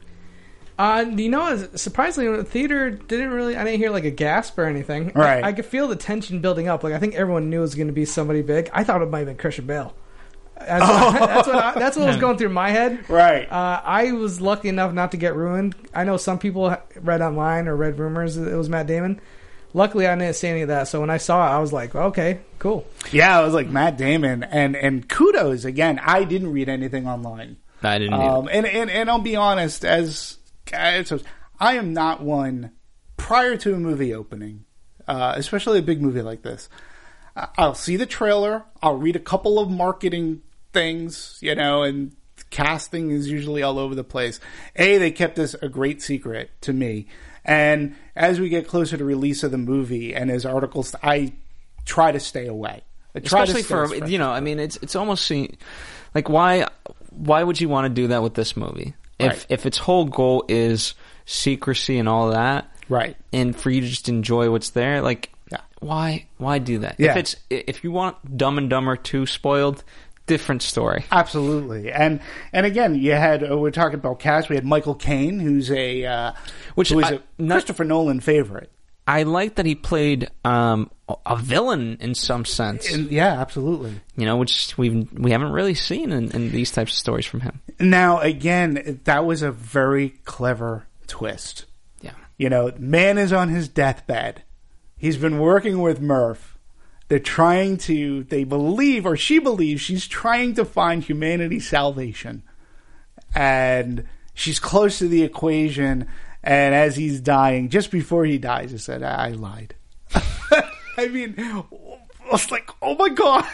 Uh, you know, surprisingly, the theater didn't really. I didn't hear like a gasp or anything. Right. I, I could feel the tension building up. Like I think everyone knew it was going to be somebody big. I thought it might have been Christian Bale. That's, Oh. what, that's what. I, that's what was going through my head. Right. Uh, I was lucky enough not to get ruined. I know some people read online or read rumors that it was Matt Damon. Luckily, I didn't see any of that. So when I saw it, I was like, okay, cool. Yeah, I was like Matt Damon, and and kudos again. I didn't read anything online. I didn't Um, either. and, and and I'll be honest, as as I am not one prior to a movie opening, uh, especially a big movie like this. I- I'll see the trailer. I'll read a couple of marketing things, you know, and casting is usually all over the place. A, they kept this a great secret to me. And as we get closer to release of the movie and as articles, I try to stay away. I try Especially to stay as for, fresh. you know, I mean, it's it's almost se- like why why would you want to do that with this movie? If Right. if its whole goal is secrecy and all that, Right. and for you to just enjoy what's there, like, Yeah. why why do that? Yeah. If it's if you want Dumb and Dumber two spoiled, different story. Absolutely. And and again, you had uh, we're talking about cast. We had Michael Caine, who's a uh, Which who is I- a not- Christopher Nolan favorite. I like that he played um, a villain in some sense. And, yeah, absolutely. You know, which we we haven't really seen in, in these types of stories from him. Now, again, that was a very clever twist. Yeah. You know, man is on his deathbed. He's been working with Murph. They're trying to, they believe, or she believes, she's trying to find humanity's salvation. And she's close to the equation. And as he's dying, just before he dies, he said, I lied. I mean, I was like, oh my God.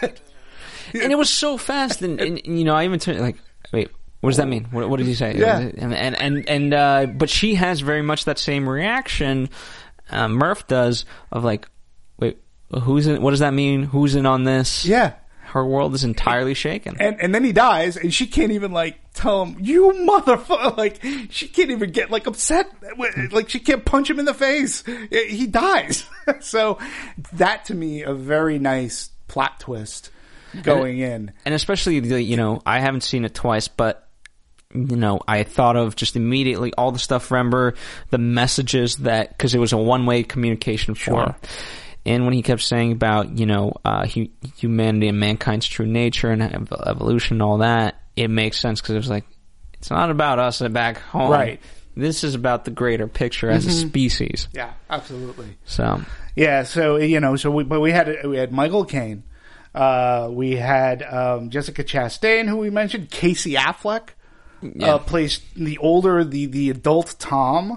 And it was so fast. And, and you know, I even turned, like, wait, what does that mean? What, what did he say? Yeah. And, and, and, and uh, but she has very much that same reaction uh, Murph does of like, wait, who's in, what does that mean? Who's in on this? Yeah. Her world is entirely shaken. And and then he dies, and she can't even, like, tell him, you motherfucker. Like, she can't even get, like, upset. Like, she can't punch him in the face. He dies. So, that, to me, a very nice plot twist going in. And especially, the, you know, I haven't seen it twice, but, you know, I thought of just immediately all the stuff, remember, the messages that, because it was a one-way communication form. Sure. And when he kept saying about, you know, uh, hu- humanity and mankind's true nature and ev- evolution and all that, it makes sense because it was like, it's not about us back home. Right. This is about the greater picture as a species. Yeah, absolutely. So, Yeah, so, you know, so we, but we had, we had Michael Caine. Uh, we had, um, Jessica Chastain, who we mentioned. Casey Affleck, Yeah. uh, plays the older, the, the adult Tom.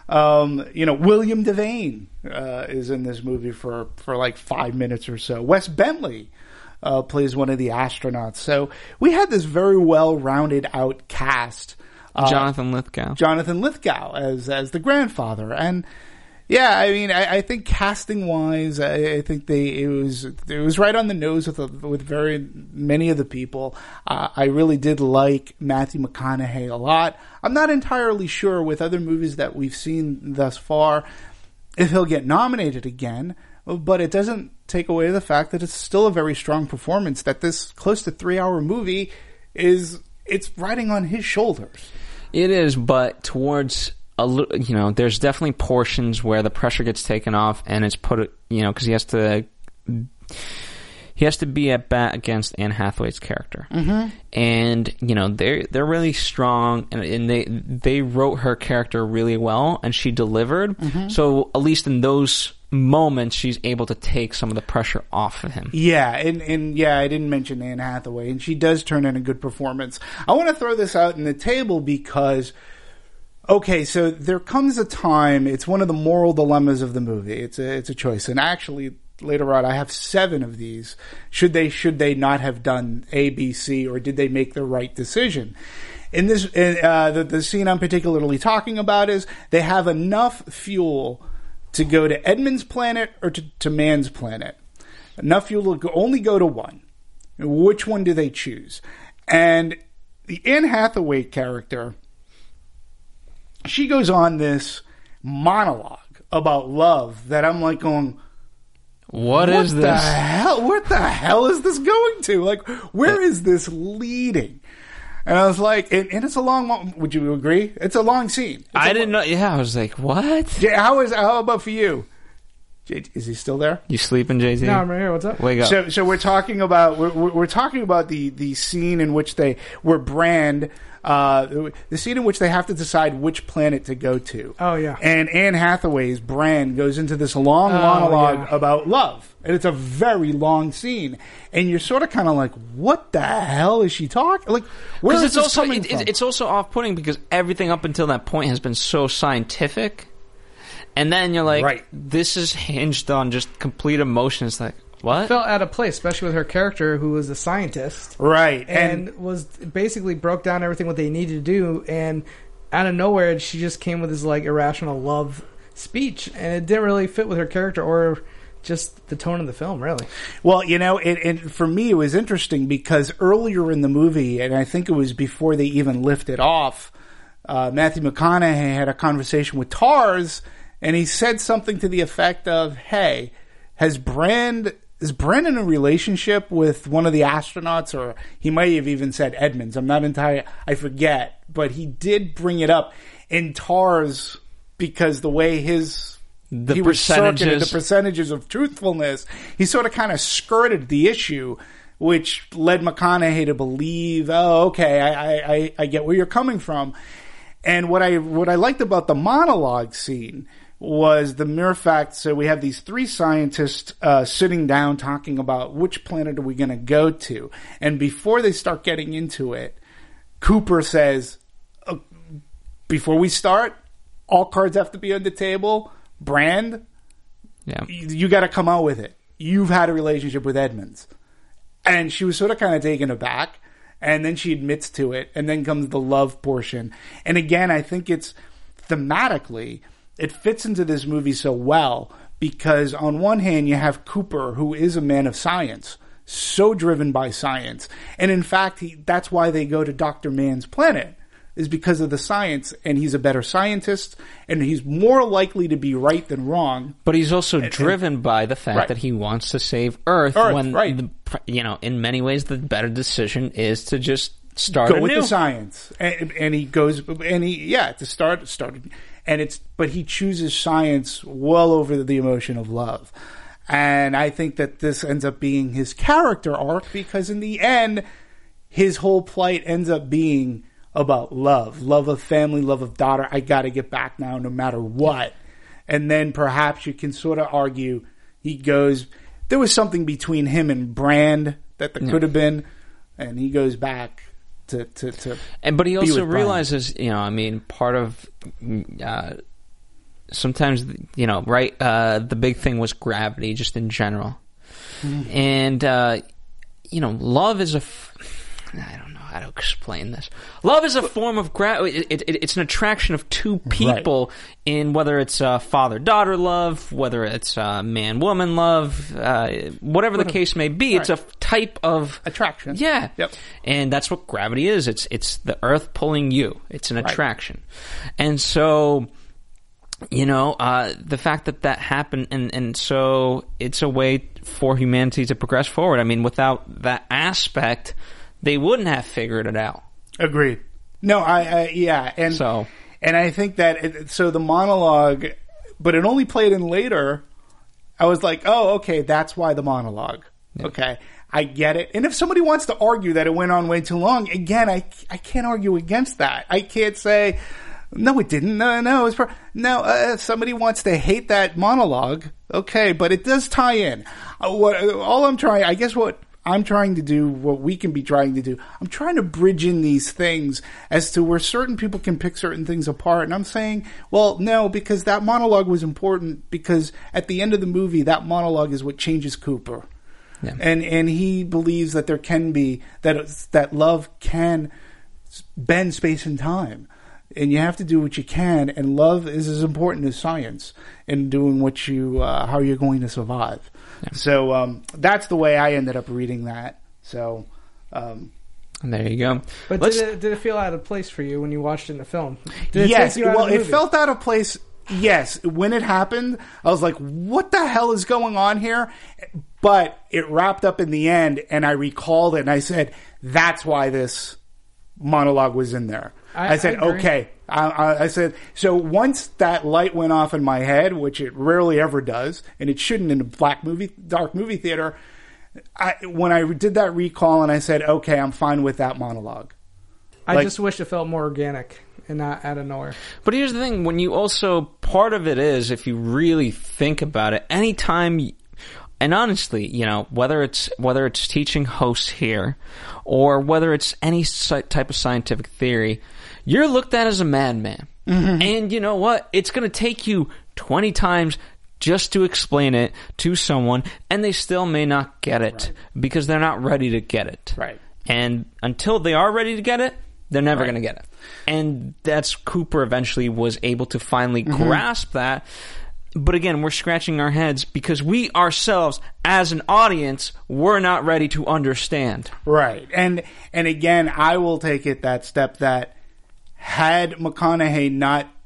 Um, you know, William Devane, uh, is in this movie for, for like five minutes or so. Wes Bentley, uh, plays one of the astronauts. So we had this very well rounded out cast. Uh, Jonathan Lithgow. Jonathan Lithgow as, as the grandfather. And, yeah, I mean, I, I think casting wise, I, I think they it was it was right on the nose with the, with very many of the people. Uh, I really did like Matthew McConaughey a lot. I'm not entirely sure with other movies that we've seen thus far if he'll get nominated again, but it doesn't take away the fact that it's still a very strong performance. That this close to three hour movie is it's riding on his shoulders. It is, but towards a little, you know, there's definitely portions where the pressure gets taken off, and it's put, you know, because he has to, he has to be at bat against Anne Hathaway's character, mm-hmm. and you know they're they're really strong, and, and they they wrote her character really well, and she delivered. Mm-hmm. So at least in those moments, she's able to take some of the pressure off of him. Yeah, and, and yeah, I didn't mention Anne Hathaway, and she does turn in a good performance. I want to throw this out in the table because, okay, so there comes a time, it's one of the moral dilemmas of the movie. It's a, it's a choice. And actually, later on, I have seven of these. Should they, should they not have done A, B, C, or did they make the right decision? In this, uh, the, the scene I'm particularly talking about is they have enough fuel to go to Edmund's planet or to, to Man's planet. Enough fuel to go, only go to one. Which one do they choose? And the Anne Hathaway character, she goes on this monologue about love that I'm like going, What, what is this? The hell? What the hell is this going to? Like, where is this leading? And I was like, and, and it's a long, would you agree? It's a long scene. It's I didn't know. Yeah, I was like, what? Jay, how is, how about for you? Jay, is he still there? You sleeping, J T? No, I'm right here. What's up? Wake up. So, so we're talking about, we're, we're talking about the, the scene in which they, where Brand, uh, the scene in which they have to decide which planet to go to. Oh, yeah. And Anne Hathaway's Brand goes into this long oh, monologue yeah. about love. And it's a very long scene. And you're sort of kind of like, what the hell is she talking? Like, where is it's this also, coming it, from? It's also off-putting because everything up until that point has been so scientific. And then you're like, Right. this is hinged on just complete emotion. It's like, what? Felt out of place, especially with her character who was a scientist. Right. And, And, was basically broke down everything what they needed to do, and out of nowhere she just came with this like irrational love speech, and it didn't really fit with her character or just the tone of the film, really. well, you know, it, it, for me it was interesting because earlier in the movie, and I think it was before they even lifted off, uh, Matthew McConaughey had a conversation with Tars, and he said something to the effect of, hey, has Brand is Brand in a relationship with one of the astronauts, or he might have even said Edmonds. I'm not entirely, I forget, but he did bring it up in T A R S because the way his the he was circuited, percentages the percentages of truthfulness, he sort of kind of skirted the issue, which led McConaughey to believe, oh, okay, I, I, I get where you're coming from. And what I what I liked about the monologue scene was the mere fact, so we have these three scientists uh, sitting down talking about which planet are we going to go to. And before they start getting into it, Cooper says, uh, before we start, all cards have to be on the table. Brand, yeah. you, you got to come out with it. You've had a relationship with Edmonds. And she was sort of kind of taken aback. And then she admits to it. And then comes the love portion. And again, I think it's thematically, it fits into this movie so well. Because on one hand, you have Cooper, who is a man of science. So driven by science. And in fact, he, that's why they go to Doctor Mann's planet. Is because of the science. And he's a better scientist. And he's more likely to be right than wrong. But he's also and, driven and, by the fact right. that he wants to save Earth. Earth when, right. the, you know, in many ways, the better decision is to just start go anew. with the science. And, and he goes, and he, yeah, to start, start, and it's, but he chooses science well over the emotion of love. And I think that this ends up being his character arc because in the end, his whole plight ends up being about love, love of family, love of daughter. I got to get back now no matter what. And then perhaps you can sort of argue he goes, there was something between him and Brand that there yeah. could have been. And he goes back to, to, to and but he be also with realizes, you know, I mean, part of uh, sometimes, you know, right, uh, the big thing was gravity just in general. Mm. And, uh, you know, love is a, f- I don't know how to explain this. Love is a form of gravity. It, it, it's an attraction of two people right. in whether it's uh, father-daughter love, whether it's uh, man-woman love, uh, whatever the case may be. Right. It's a type of attraction. Yeah. Yep. And that's what gravity is. It's it's the earth pulling you. It's an attraction. Right. And so, you know, uh, the fact that that happened, and, and so it's a way for humanity to progress forward. I mean, without that aspect, they wouldn't have figured it out. Agreed. No, I, I yeah, and so, and I think that it, so the monologue, but it only played in later. I was like, oh, okay, that's why the monologue. Yeah. Okay, I get it. And if somebody wants to argue that it went on way too long, again, I I can't argue against that. I can't say no, it didn't. No, no, it's per- no. Uh, if somebody wants to hate that monologue, okay, but it does tie in. Uh, what all I'm trying, I guess, what. I'm trying to do what we can be trying to do. I'm trying to bridge in these things as to where certain people can pick certain things apart. And I'm saying, well, no, because that monologue was important because at the end of the movie, that monologue is what changes Cooper. Yeah. And, and he believes that there can be, that, that love can bend space and time. And you have to do what you can. And love is as important as science in doing what you, uh, how you're going to survive. Yeah. So um, that's the way I ended up reading that. So um, there you go. But Let's... did it, did it feel out of place for you when you watched it in the film? Did it yes. take you out well, of the it movie? felt out of place. Yes. When it happened, I was like, what the hell is going on here? But it wrapped up in the end, and I recalled it, and I said, that's why this monologue was in there. I, I said, I okay. I, I, I said, so once that light went off in my head, which it rarely ever does, and it shouldn't in a black movie, dark movie theater, I, when I did that recall and I said, okay, I'm fine with that monologue. I like, just wish it felt more organic and not out of nowhere. But here's the thing, when you also, part of it is, if you really think about it, anytime, you, and honestly, you know, whether it's whether it's teaching hosts here, or whether it's any type of scientific theory, you're looked at as a madman. Mm-hmm. And you know what? It's going to take you twenty times just to explain it to someone, and they still may not get it right. because they're not ready to get it. Right. And until they are ready to get it, they're never right. going to get it. And that's Cooper eventually was able to finally mm-hmm. grasp that. But again, we're scratching our heads because we ourselves, as an audience, we're not ready to understand. Right. And and again, I will take it that step that had McConaughey not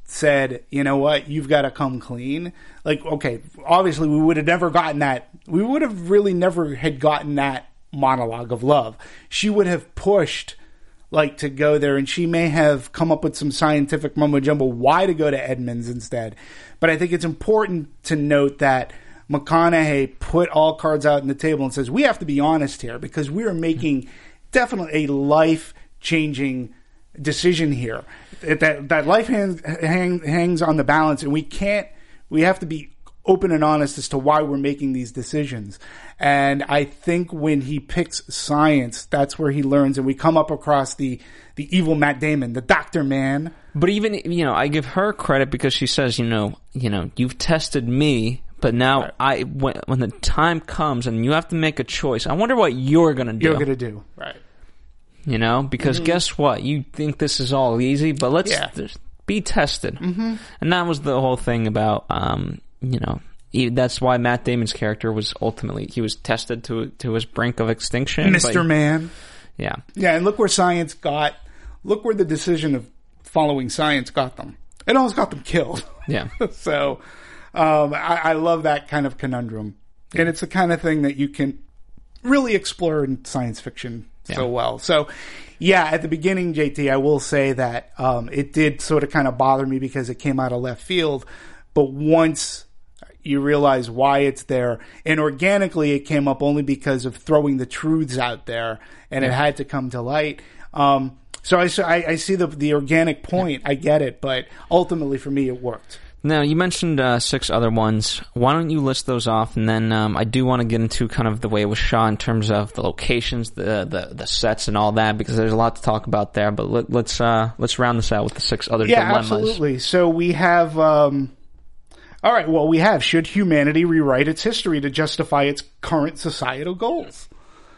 said, you know what, you've got to come clean. Like, okay, obviously we would have never gotten that. We would have really never had gotten that monologue of love. She would have pushed, like, to go there, and she may have come up with some scientific mumbo jumbo why to go to Edmonds instead. But I think it's important to note that McConaughey put all cards out on the table and says, we have to be honest here because we are making definitely a life-changing decision here. That that life hangs, hang, hangs on the balance, and we can't, we have to be open and honest as to why we're making these decisions. And I think when he picks science, that's where he learns, and we come up across the, the evil Matt Damon, the doctor man. But even, you know, I give her credit because she says, you know, you know, you've tested me, but now right. I, when, when the time comes and you have to make a choice, I wonder what you're going to do. You're going to do, right. You know, because mm-hmm. guess what? You think this is all easy, but let's yeah. be tested. Mm-hmm. And that was the whole thing about, um, you know, he, that's why Matt Damon's character was ultimately, he was tested to to his brink of extinction. Mister But, Man. Yeah. Yeah, and look where science got, look where the decision of following science got them. It almost got them killed. Yeah. So, um, I, I love that kind of conundrum. Yeah. And it's the kind of thing that you can really explore in science fiction so yeah. well. So, yeah, at the beginning, J T, I will say that um, it did sort of kind of bother me because it came out of left field. But once you realize why it's there, and organically it came up only because of throwing the truths out there, and yeah. it had to come to light. Um, so I, I, I see the the organic point. Yeah. I get it. But ultimately, for me, it worked. Now, you mentioned uh, six other ones. Why don't you list those off? And then um, I do want to get into kind of the way it was shot in terms of the locations, the the, the sets, and all that, because there's a lot to talk about there. But let, let's uh, let's round this out with the six other yeah, dilemmas. Yeah, absolutely. So we have... Um, all right, well, we have, should humanity rewrite its history to justify its current societal goals?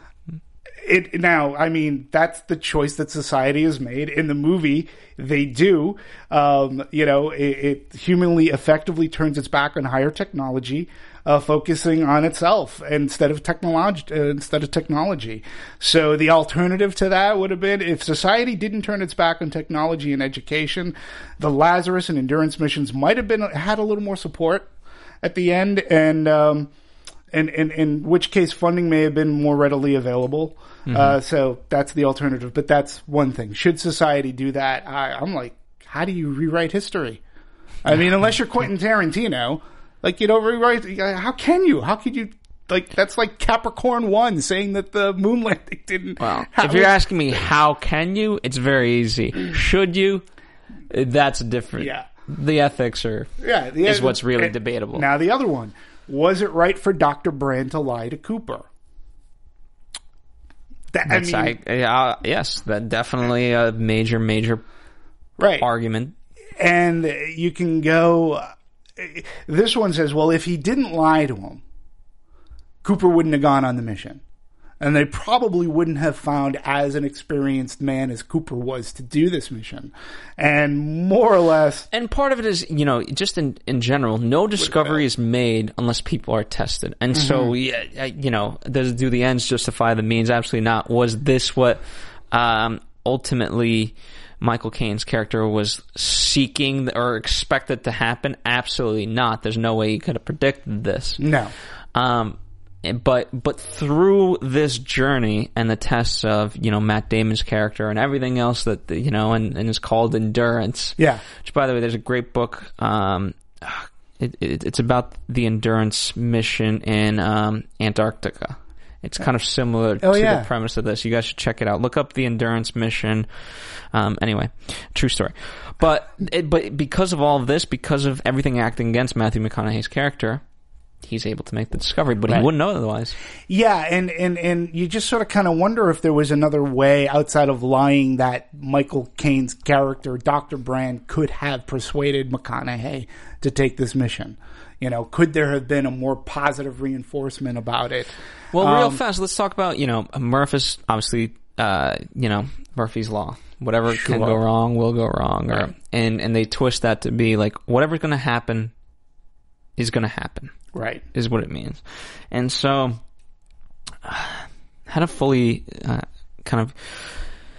It now, I mean, that's the choice that society has made. In the movie, they do. Um, you know, it, it humanly effectively turns its back on higher technology, uh, focusing on itself instead of technology. Uh, instead of technology. So the alternative to that would have been if society didn't turn its back on technology and education, the Lazarus and Endurance missions might have been had a little more support at the end, and um, and, and in which case funding may have been more readily available. Mm-hmm. Uh, so that's the alternative, but that's one thing. Should society do that? I, I'm like, how do you rewrite history? I mean, unless you're Quentin Tarantino, like, you don't rewrite, how can you? How could you, like, that's like Capricorn one saying that the moon landing didn't Well, happen. If you're asking me how can you, it's very easy. Should you? That's different. Yeah. The ethics are, yeah, the, is what's really and, debatable. Now the other one, was it right for Doctor Brand to lie to Cooper? That, I mean, I, uh, yes, that definitely a major, major right. argument. And you can go, uh, this one says, well, if he didn't lie to him, Cooper wouldn't have gone on the mission. And they probably wouldn't have found as an experienced man as Cooper was to do this mission. And more or less... And part of it is, you know, just in, in general, no discovery is made unless people are tested. And mm-hmm. so, yeah, you know, does do the ends justify the means? Absolutely not. Was this what um, ultimately Michael Caine's character was seeking or expected to happen? Absolutely not. There's no way he could have predicted this. No. Um But but through this journey and the tests of, you know, Matt Damon's character and everything else that, you know, and, and is called Endurance. Yeah. Which, by the way, there's a great book. Um, it, it, it's about the Endurance mission in um, Antarctica. It's kind of similar oh, to yeah. the premise of this. You guys should check it out. Look up the Endurance mission. Um, anyway, true story. But it, but because of all of this, because of everything acting against Matthew McConaughey's character, he's able to make the discovery, but right. he wouldn't know otherwise. Yeah, and, and, and you just sort of kind of wonder if there was another way outside of lying that Michael Caine's character, Doctor Brand, could have persuaded McConaughey to take this mission. You know, could there have been a more positive reinforcement about it? Well, real um, fast, let's talk about, you know, Murphy's, obviously, uh, you know, Murphy's Law. Whatever sure. can go wrong will go wrong. Or, right. and, and they twist that to be like, whatever's going to happen is going to happen. Right. Is what it means. And so, uh, how to fully uh, kind of...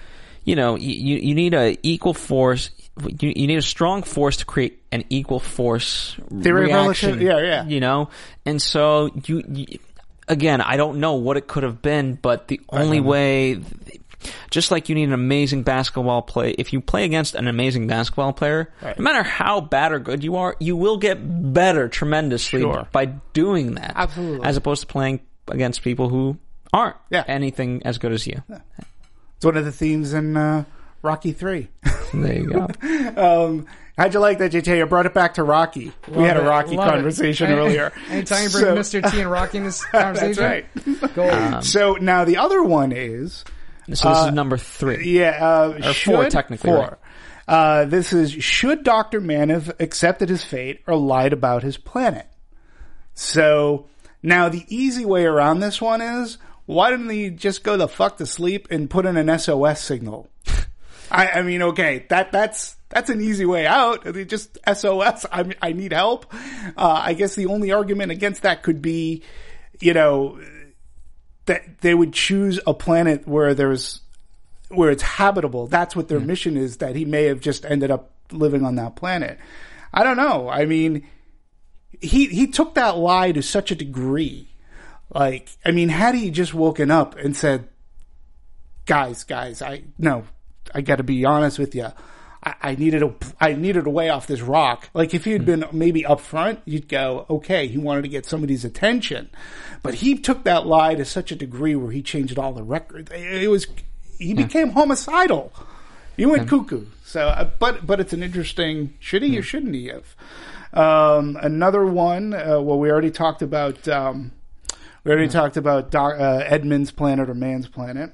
you know, you you need a equal force. You, you need a strong force to create an equal force Theory reaction. of relativity. Yeah, yeah. You know, and so you, you again, I don't know what it could have been, but the only way. Just like you need an amazing basketball play, if you play against an amazing basketball player, right. no matter how bad or good you are, you will get better tremendously sure. by doing that. Absolutely. As opposed to playing against people who aren't yeah. anything as good as you. Yeah. It's one of the themes in uh, Rocky three. There you go. um, how'd you like that, J T? You brought it back to Rocky. Love we had a it. Rocky Love conversation it. earlier. Anytime you bring So- Mister T and Rocky in this conversation, That's right. Gold. Um, So now the other one is... So this Uh, is number three. Yeah, uh, Or should, four, technically, Four. Uh, this is, should Doctor Mann have accepted his fate or lied about his planet? So, now the easy way around this one is, why didn't he just go the fuck to sleep and put in an S O S signal? I, I mean, okay, that, that's, that's an easy way out. I mean, just S O S, I, I need help. Uh, I guess the only argument against that could be, you know, that they would choose a planet where there's, where it's habitable. That's what their mm. mission is, that he may have just ended up living on that planet. I don't know. I mean, he, he took that lie to such a degree. Like, I mean, had he just woken up and said, guys, guys, I, no, I gotta be honest with you. I, I needed a, I needed a way off this rock. Like, if he had been maybe up front, you'd go, okay, he wanted to get somebody's attention. But he took that lie to such a degree where he changed all the records. It was, he became homicidal. He went yeah. cuckoo. So, uh, but, but it's an interesting, should he yeah. or shouldn't he have? Um, another one, uh, well, we already talked about, um, we already yeah. talked about Doc, uh, Edmund's planet or Mann's planet.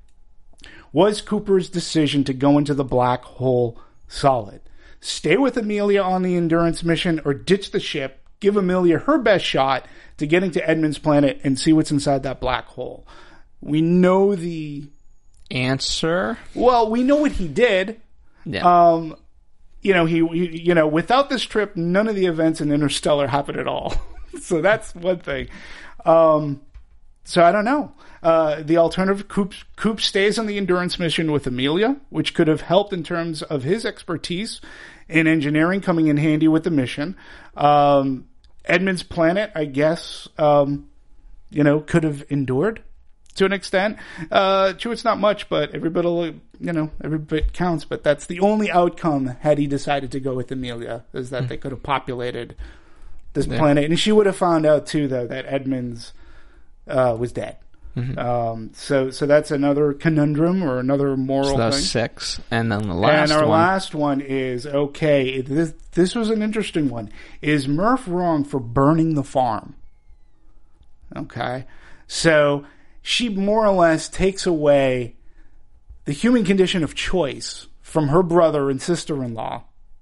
Was Cooper's decision to go into the black hole solid? Stay with Amelia on the Endurance mission or ditch the ship, give Amelia her best shot to getting to Edmund's planet and see what's inside that black hole? We know the answer. Well, we know what he did. Yeah. Um, you know, he, he, you know, without this trip, none of the events in Interstellar happened at all. So that's one thing. Um, so I don't know. Uh, the alternative, Coop, Coop stays on the Endurance mission with Amelia, which could have helped in terms of his expertise in engineering coming in handy with the mission. Um, Edmund's planet, I guess, um, you know, could have endured to an extent. Uh, true, it's not much, but every bit, of, you know, every bit counts. But that's the only outcome had he decided to go with Amelia, is that mm. they could have populated this yeah. planet. And she would have found out, too, though, that Edmund's uh, was dead. Mm-hmm. Um, so, so that's another conundrum or another moral so that's thing. Six, and then the last and our one. last one is okay. This this was an interesting one. Is Murph wrong for burning the farm? Okay, so she more or less takes away the human condition of choice from her brother and sister-in-law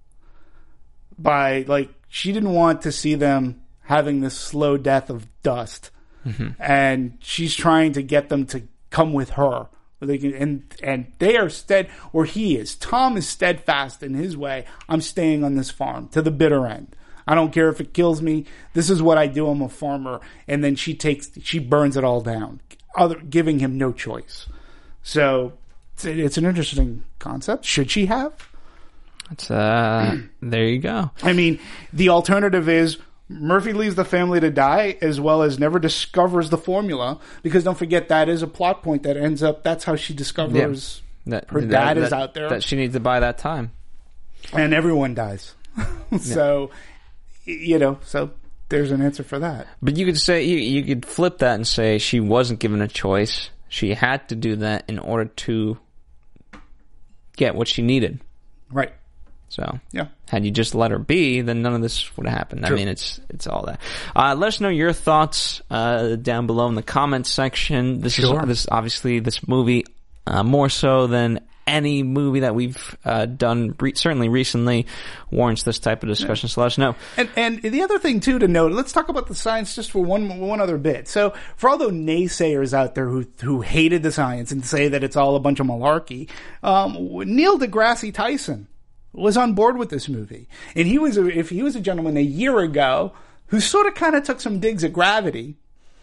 by, like, she didn't want to see them having this slow death of dust. Mm-hmm. And she's trying to get them to come with her. They can, and and they are stead, or he is. Tom is steadfast in his way. I'm staying on this farm to the bitter end. I don't care if it kills me. This is what I do. I'm a farmer. And then she takes, she burns it all down, other, giving him no choice. So it's, it's an interesting concept. Should she have? It's, uh, there you go. I mean, the alternative is Murphy leaves the family to die, as well as never discovers the formula, because don't forget that is a plot point that ends up, that's how she discovers yeah. that, her that, dad that, is out there. That she needs to buy that time. And everyone dies. So, yeah. you know, so there's an answer for that. But you could say, you, you could flip that and say she wasn't given a choice. She had to do that in order to get what she needed. Right. So, yeah. Had you just let her be, then none of this would have happened. True. I mean, it's it's all that. Uh, let us know your thoughts uh, down below in the comments section. This sure. is this obviously this movie uh, more so than any movie that we've uh, done re- certainly recently warrants this type of discussion. Yeah. So let us know. And and the other thing too to note, let's talk about the science just for one one other bit. So for all the naysayers out there who who hated the science and say that it's all a bunch of malarkey, um, Neil deGrasse Tyson was on board with this movie. And he was, a, if he was a gentleman a year ago who sort of kind of took some digs at gravity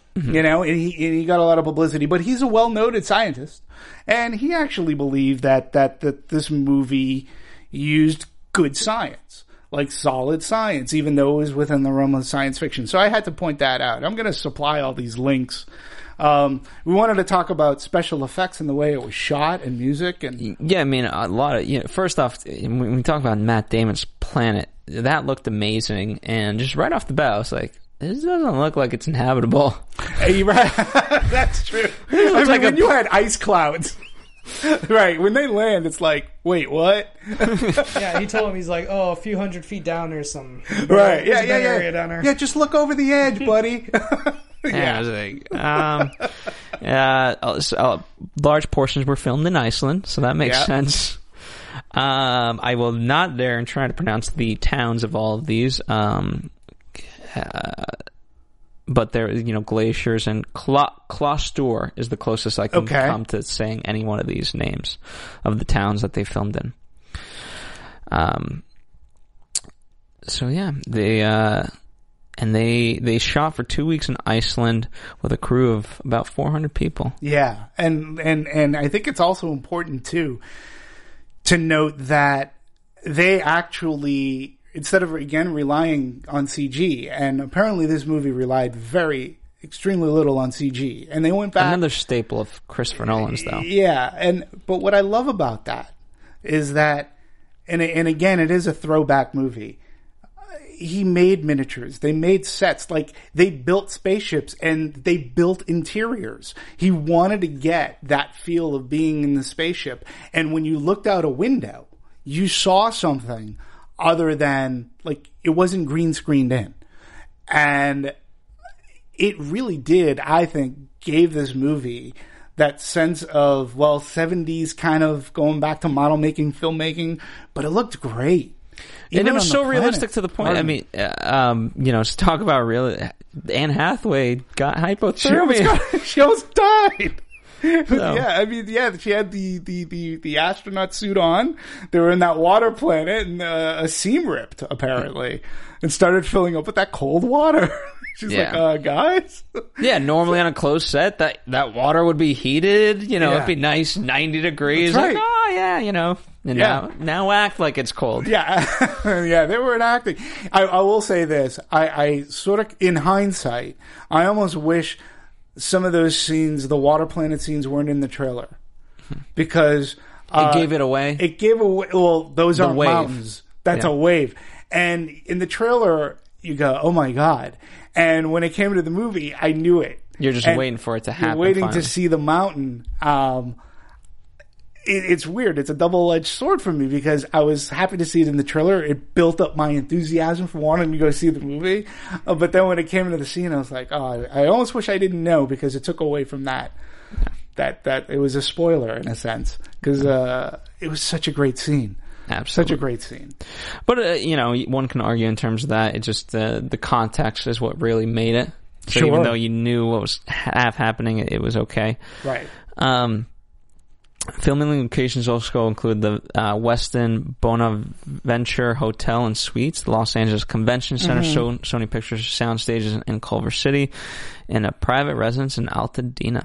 Mm-hmm. You know, and he, and he got a lot of publicity, but he's a well-noted scientist, and he actually believed that, that, that this movie used good science, like solid science, even though it was within the realm of science fiction. So I had to point that out. I'm going to supply all these links. Um, we wanted to talk about special effects and the way it was shot and music. And yeah, I mean, a lot of, you know, first off, when we talk about Matt Damon's planet, that looked amazing. And just right off the bat, I was like, this doesn't look like it's inhabitable. Hey, right. That's true. I mean, like when a- you had ice clouds, right? When they land, it's like, wait, what? Yeah, he told him, he's like, oh, a few hundred feet down there's some Right? there's Yeah, a yeah, big yeah. area down there. Yeah, just look over the edge, buddy. Yeah, I was like, um, uh, so, uh, large portions were filmed in Iceland, so that makes Yeah. sense. Um, I will not dare and try to pronounce the towns of all of these. Um, uh, but there, you know, glaciers and Cla- Clostur is the closest I can Okay. come to saying any one of these names of the towns that they filmed in. Um. So yeah, they uh, and they they shot for two weeks in Iceland with a crew of about four hundred people. Yeah, and and and I think it's also important too to note that they actually, instead of again relying on C G, and apparently this movie relied very extremely little on C G, and they went back. Another staple of Christopher Nolan's, though. Yeah, and but what I love about that is that, and and again, it is a throwback movie. He made miniatures. They made sets. Like, they built spaceships and they built interiors. He wanted to get that feel of being in the spaceship. And when you looked out a window, you saw something other than, like, it wasn't green screened in. And it really did, I think, gave this movie that sense of, well, seventies kind of going back to model making, filmmaking, but it looked great. And Even it was on the so planet. realistic to the point. I Pardon mean, uh, um, you know, to talk about real, Anne Hathaway got She hypothermia. almost, she almost died. So. Yeah, I mean, yeah, she had the, the, the, the astronaut suit on. They were in that water planet, and uh, a seam ripped, apparently, and started filling up with that cold water. She's Yeah. like, uh, guys? Yeah, normally on a closed set, that, that water would be heated. You know, Yeah. it'd be nice, ninety degrees. That's right. Like, oh yeah, you know. And Yeah. now, now act like it's cold. Yeah, yeah, they were enacting. I, I will say this. I, I sort of, in hindsight, I almost wish some of those scenes, the water planet scenes, weren't in the trailer. Because... Uh, It gave it away. It gave away. Well, those The aren't wave. mountains. That's Yeah. a wave. And in the trailer, you go, "Oh my god!" And when it came to the movie, I knew it. You're just And waiting for it to happen. You're waiting finally. to see the mountain. Um, it, it's weird. It's a double-edged sword for me because I was happy to see it in the trailer. It built up my enthusiasm for wanting to go see the movie. Uh, but then when it came into the scene, I was like, "Oh, I almost wish I didn't know," because it took away from that. That that it was a spoiler in a sense because uh, it was such a great scene. Absolutely. Such a great scene. But, uh, you know, one can argue in terms of that. It just, uh, the context is what really made it. So Sure. even though you knew what was half happening, it, it was okay. Right. Um, filming locations also include the uh, Westin Bonaventure Hotel and Suites, the Los Angeles Convention Center, Mm-hmm. so- Sony Pictures sound stages in, in Culver City, and a private residence in Altadena.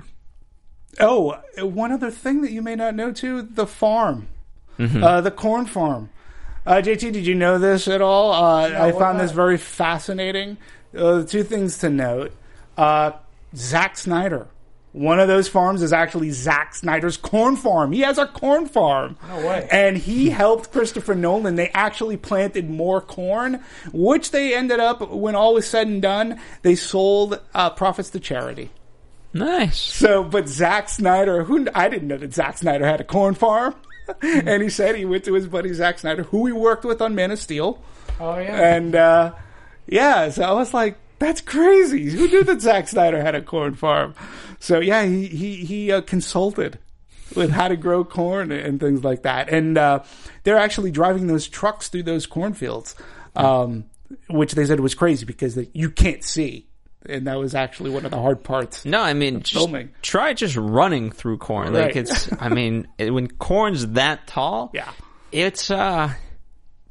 Oh, one other thing that you may not know too: the farm, Mm-hmm. uh, the corn farm. Uh, J T, did you know this at all? Uh, I what found about this it? very fascinating. Uh, two things to note: uh, Zack Snyder. One of those farms is actually Zack Snyder's corn farm. He has a corn farm. No way. And he helped Christopher Nolan. They actually planted more corn, which they ended up, when all was said and done, they sold uh, profits to charity. Nice. So, but Zack Snyder, who I didn't know that Zack Snyder had a corn farm. And he said he went to his buddy Zack Snyder, who he worked with on Man of Steel. Oh, yeah. And, uh, yeah, so I was like, that's crazy. Who knew that Zack Snyder had a corn farm? So, yeah, he, he, he uh, consulted with how to grow corn and things like that. And uh, they're actually driving those trucks through those cornfields, um, which they said was crazy because they, you can't see. And that was actually one of the hard parts. No, I mean, just filming. try just running through corn. Like, Right. it's, I mean, it, when corn's that tall, Yeah. it's, uh,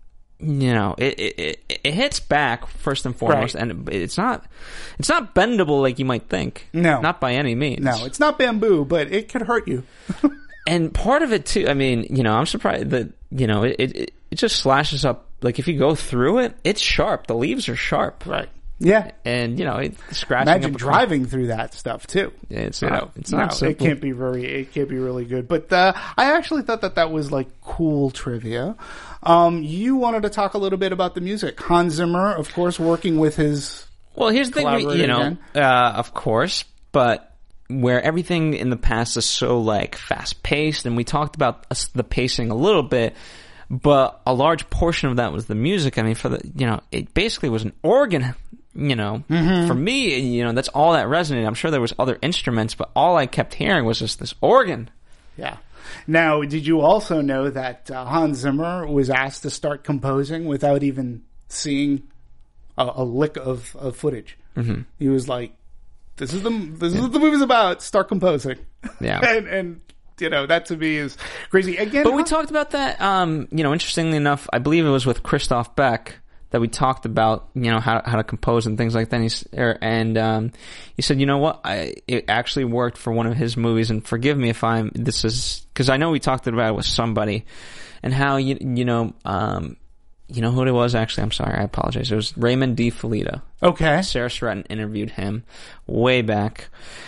you know, it, it it hits back first and foremost, Right. and it's not it's not bendable like you might think. No. Not by any means. No, it's not bamboo, but it could hurt you. And part of it too, I mean, you know, I'm surprised that, you know, it, it it just slashes up. Like if you go through it, it's sharp. The leaves are sharp. Right. Yeah. And, you know, it scratching Imagine up a- driving through that stuff too. It's You not, know, it's no, not simple. it can't be very, it can't be really good. But uh, I actually thought that that was like cool trivia. Um, you wanted to talk a little bit about the music. Hans Zimmer, of course, working with his. Well, here's the thing, we- you know, Collaborating uh, of course, but where everything in the past is so like fast paced, and we talked about us- the pacing a little bit, but a large portion of that was the music. I mean, for the, you know, it basically was an organ. You know, Mm-hmm. for me, you know, that's all that resonated. I'm sure there was other instruments, but all I kept hearing was just this organ. Yeah. Now, did you also know that uh, Hans Zimmer was asked to start composing without even seeing a, a lick of, of footage? Mm-hmm. He was like, "This is the this is what the movie's about. Start composing." Yeah. and and you know that to me is crazy. Again, But we Han- talked about that, um, you know, interestingly enough, I believe it was with Christoph Beck that we talked about, you know, how how to compose and things like that. And, he's, er, and um, he said, you know what, I, it actually worked for one of his movies, and forgive me if I'm, this is, because I know we talked about it with somebody, and how, you, you know, um, you know who it was actually, I'm sorry, I apologize. It was Raymond D. Filito. Okay. Sarah Stratton interviewed him way back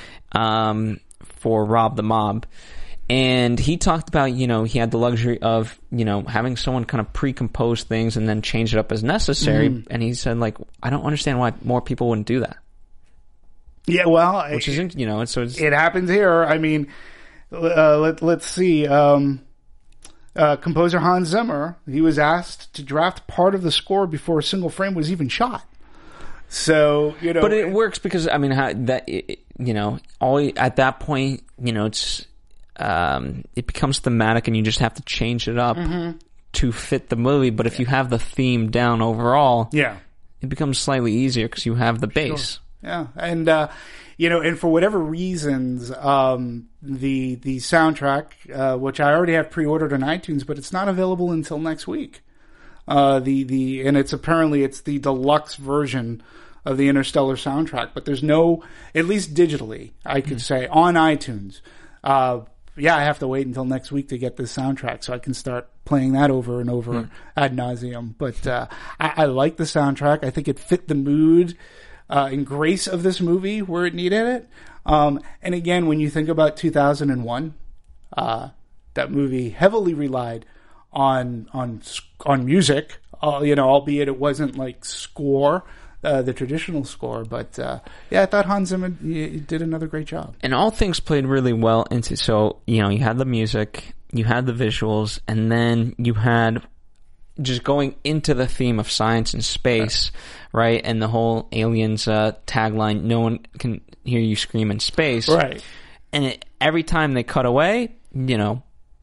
um, for Rob the Mob. And he talked about, you know, he had the luxury of, you know, having someone kind of pre-compose things and then change it up as necessary. Mm-hmm. And he said, like, I don't understand why more people wouldn't do that. Yeah, well, Which it, is, you know, it's, so it's, it happens here. I mean, uh, let let's see. Um, uh, composer Hans Zimmer, he was asked to draft part of the score before a single frame was even shot. So, you know, but it works because, I mean, how, that, it, you know, all at that point, you know, it's, um, it becomes thematic and you just have to change it up Mm-hmm. to fit the movie. But if you have the theme down overall, yeah. it becomes slightly easier because you have the base. Yeah, and uh, you know, and for whatever reasons, um, the the soundtrack, uh, which I already have pre-ordered on iTunes, but it's not available until next week. Uh, the the and it's apparently it's the deluxe version of the Interstellar soundtrack, but there's no, at least digitally, I could say on iTunes. Uh, yeah, I have to wait until next week to get this soundtrack so I can start playing that over and over Mm. ad nauseum. But uh, I, I like the soundtrack. I think it fit the mood uh, and grace of this movie where it needed it. Um, and again, when you think about two thousand one, uh, that movie heavily relied on on on music. Uh, you know, albeit it wasn't like score. Uh, the traditional score, but uh, yeah, I thought Hans Zimmer y- did another great job. And all things played really well into, so, you know, you had the music, you had the visuals, and then you had just going into the theme of science and space, right? And the whole aliens uh, tagline, no one can hear you scream in space. Right. And it, every time they cut away, you know,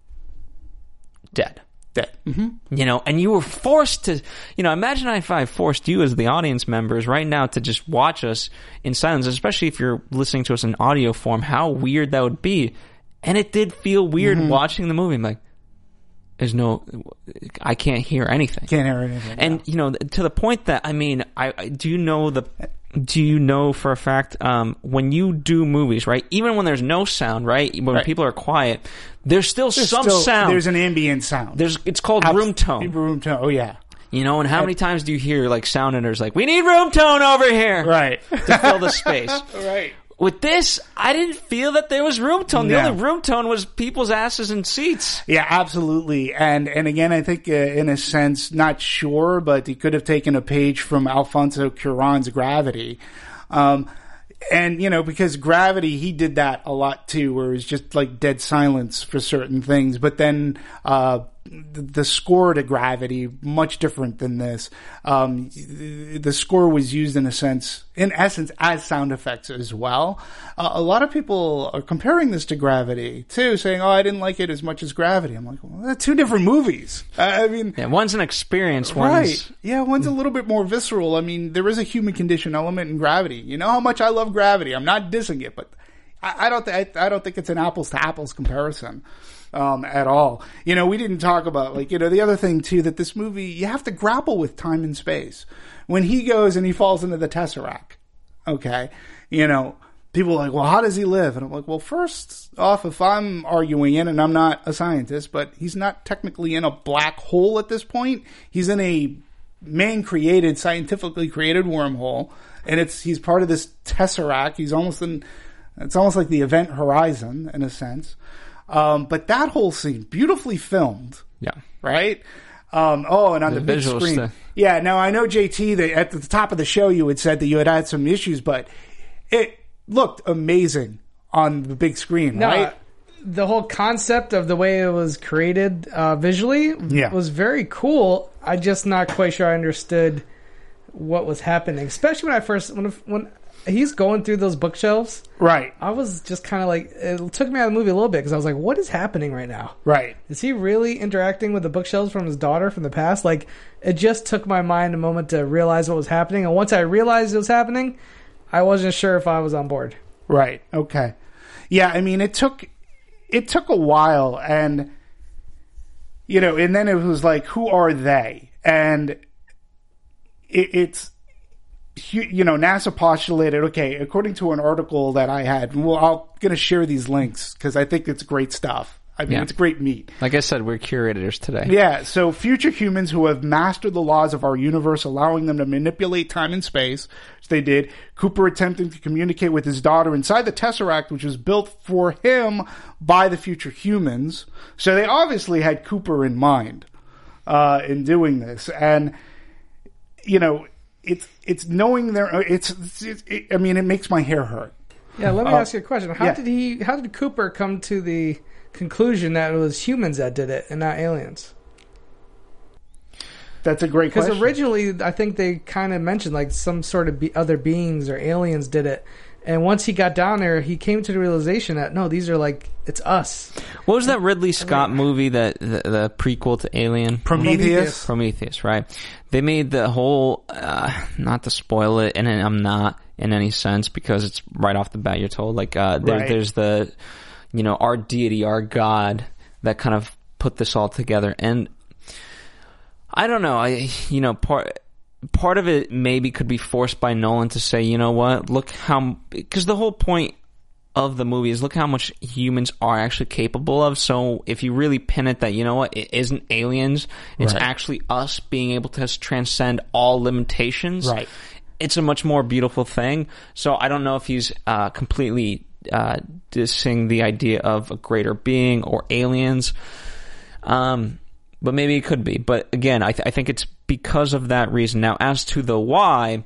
dead. Dead. Mm-hmm. You know, and you were forced to, you know, imagine if I forced you as the audience members right now to just watch us in silence, especially if you're listening to us in audio form, how weird that would be. And it did feel weird Mm-hmm. watching the movie. I'm like, there's no, I can't hear anything. Can't hear anything. And, you know, to the point that, I mean, I, I do you know the, do you know for a fact, um, when you do movies, right, even when there's no sound, right, when Right. people are quiet, there's still There's some still- sound. There's an ambient sound. There's, it's called Abs- room tone. Room tone. Oh yeah. You know, and how many times do you hear like sound editors like, we need room tone over here Right. to fill the space? Right. With this, I didn't feel that there was room tone. The No. only room tone was people's asses and seats. Yeah, absolutely. And and again, I think uh, in a sense, not sure, but he could have taken a page from Alfonso Cuarón's Gravity. Um, and, you know, because Gravity, he did that a lot too, where it was just like dead silence for certain things. But then uh, the, the score to Gravity, much different than this. Um, the score was used in a sense, in essence, as sound effects as well. Uh, a lot of people are comparing this to Gravity too, saying, oh, I didn't like it as much as Gravity. I'm like, well, they're two different movies. I I mean... Yeah, one's an experience, Right. one's... Yeah, one's a little bit more visceral. I mean, there is a human condition element in Gravity. You know how much I love Gravity. I'm not dissing it, but I, I don't think I, I don't think it's an apples to apples comparison. um, at all. You know, we didn't talk about, like, you know, the other thing, too, that this movie, you have to grapple with time and space. When he goes and he falls into the Tesseract, okay, you know, people are like, well, how does he live? And I'm like, well, first off, if I'm arguing it, and I'm not a scientist, but he's not technically in a black hole at this point. He's in a man-created, scientifically created wormhole, and it's he's part of this Tesseract. He's almost in, it's almost like the Event Horizon, in a sense. Um, but that whole scene, beautifully filmed. Yeah. Right? Um, oh, and on the, the big screen. Stuff. Yeah, now I know, J T, that at the top of the show you had said that you had had some issues, but it looked amazing on the big screen, no, right? The whole concept of the way it was created uh, visually yeah. was very cool. I'm just not quite sure I understood what was happening, especially when I first when when he's going through those bookshelves. Right. I was just kind of like, it took me out of the movie a little bit because I was like, what is happening right now? Right. Is he really interacting with the bookshelves from his daughter from the past? Like, it just took my mind a moment to realize what was happening, and once I realized it was happening, I wasn't sure if I was on board. Right. Okay. Yeah, I mean, it took it took a while, and you know, and then it was like, who are they? And it, it's you know, NASA postulated, okay, according to an article that I had, well, I'm going to share these links because I think it's great stuff. I mean, yeah. it's great meat. Like I said, we're curators today. Yeah, so future humans who have mastered the laws of our universe, allowing them to manipulate time and space, which they did. Cooper attempting to communicate with his daughter inside the Tesseract, which was built for him by the future humans. So they obviously had Cooper in mind uh, in doing this. And, you know, it's it's knowing their... It's, it's it, I mean, it makes my hair hurt. Yeah, let me uh, ask you a question. How yeah. did he? How did Cooper come to the conclusion that it was humans that did it and not aliens? That's a great question. Because originally, I think they kind of mentioned like some sort of be- other beings or aliens did it, and once he got down there, he came to the realization that no, these are like it's us. What was that Ridley Scott movie that the, the prequel to Alien? Prometheus. Prometheus, right? They made the whole, uh, not to spoil it, and I'm not in any sense because it's right off the bat. You're told like uh, there, right. there's the, you know, our deity, our God that kind of put this all together, and I don't know. I you know part. Part of it maybe could be forced by Nolan to say, you know what, look how... Because the whole point of the movie is look how much humans are actually capable of. So if you really pin it that, you know what, it isn't aliens. It's right. actually us being able to transcend all limitations. Right. It's a much more beautiful thing. So I don't know if he's uh, completely uh, dissing the idea of a greater being or aliens. Um... But maybe it could be. But again, I, th- I think it's because of that reason. Now, as to the why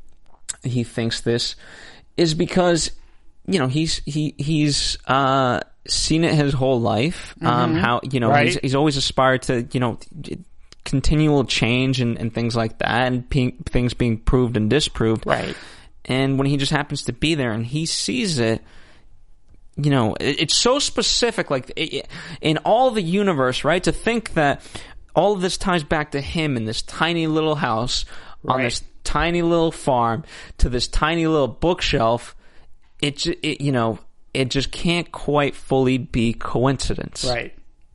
he thinks this is because, you know, he's he he's uh, seen it his whole life. Mm-hmm. Um, how you know right. he's he's always aspired to you know continual change and, and things like that, and pe- things being proved and disproved. Right. And when he just happens to be there and he sees it. You know, it's so specific, like, in all the universe, right? To think that all of this ties back to him in this tiny little house, right. on this tiny little farm, to this tiny little bookshelf, it, it, you know, it just can't quite fully be coincidence. Right.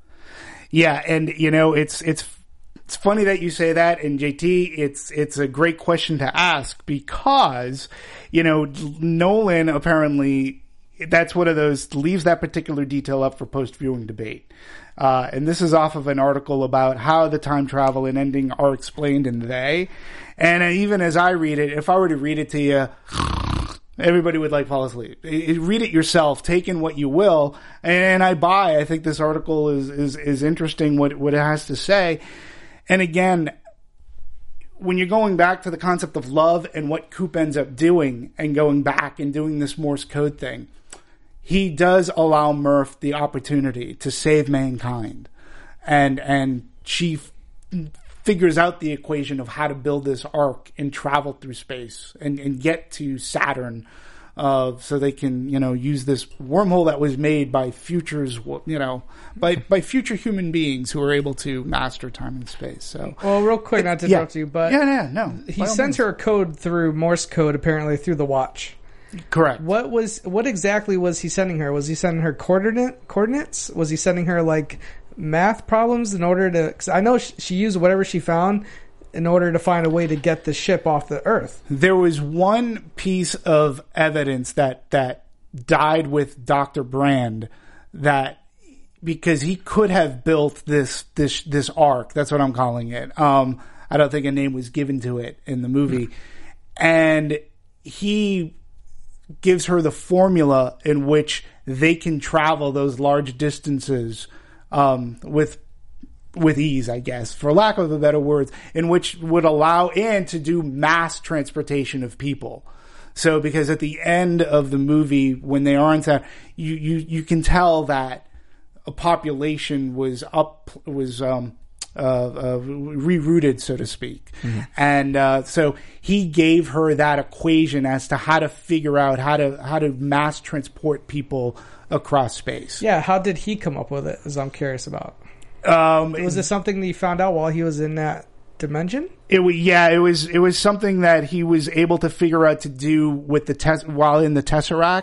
Yeah, and, you know, it's, it's, it's funny that you say that, and J T, it's, it's a great question to ask because, you know, Nolan apparently... That's one of those, leaves that particular detail up for post-viewing debate. Uh, and this is off of an article about how the time travel and ending are explained in They. And even as I read it, if I were to read it to you, everybody would like fall asleep. Read it yourself, take in what you will. And I buy, I think this article is, is, is interesting what, what it has to say. And again, when you're going back to the concept of love and what Coop ends up doing and going back and doing this Morse code thing, he does allow Murph the opportunity to save mankind. And and she f- figures out the equation of how to build this ark and travel through space and, and get to Saturn uh, so they can, you know, use this wormhole that was made by futures, you know, by, by future human beings who are able to master time and space. So, well, real quick, not to yeah. interrupt you, but yeah, yeah, no. he sends her a code through Morse code, apparently through the watch. Correct. What was what exactly was he sending her? Was he sending her coordinate coordinates? Was he sending her like math problems in order to? Cause I know she, she used whatever she found in order to find a way to get the ship off the Earth. There was one piece of evidence that that died with Doctor Brand, that because he could have built this this this ark. That's what I'm calling it. Um, I don't think a name was given to it in the movie, and he gives her the formula in which they can travel those large distances um, with. with ease, I guess, for lack of a better word, in which would allow in to do mass transportation of people. So, because at the end of the movie, when they are in town, you, you, you can tell that a population was up, was, um, uh, uh, rerouted, so to speak. Mm-hmm. And, uh, so he gave her that equation as to how to figure out how to, how to mass transport people across space. Yeah. How did he come up with it, as I'm curious about? Um, was this something that he found out while he was in that dimension? It was, yeah, it was, it was something that he was able to figure out to do with the test while in the Tesseract.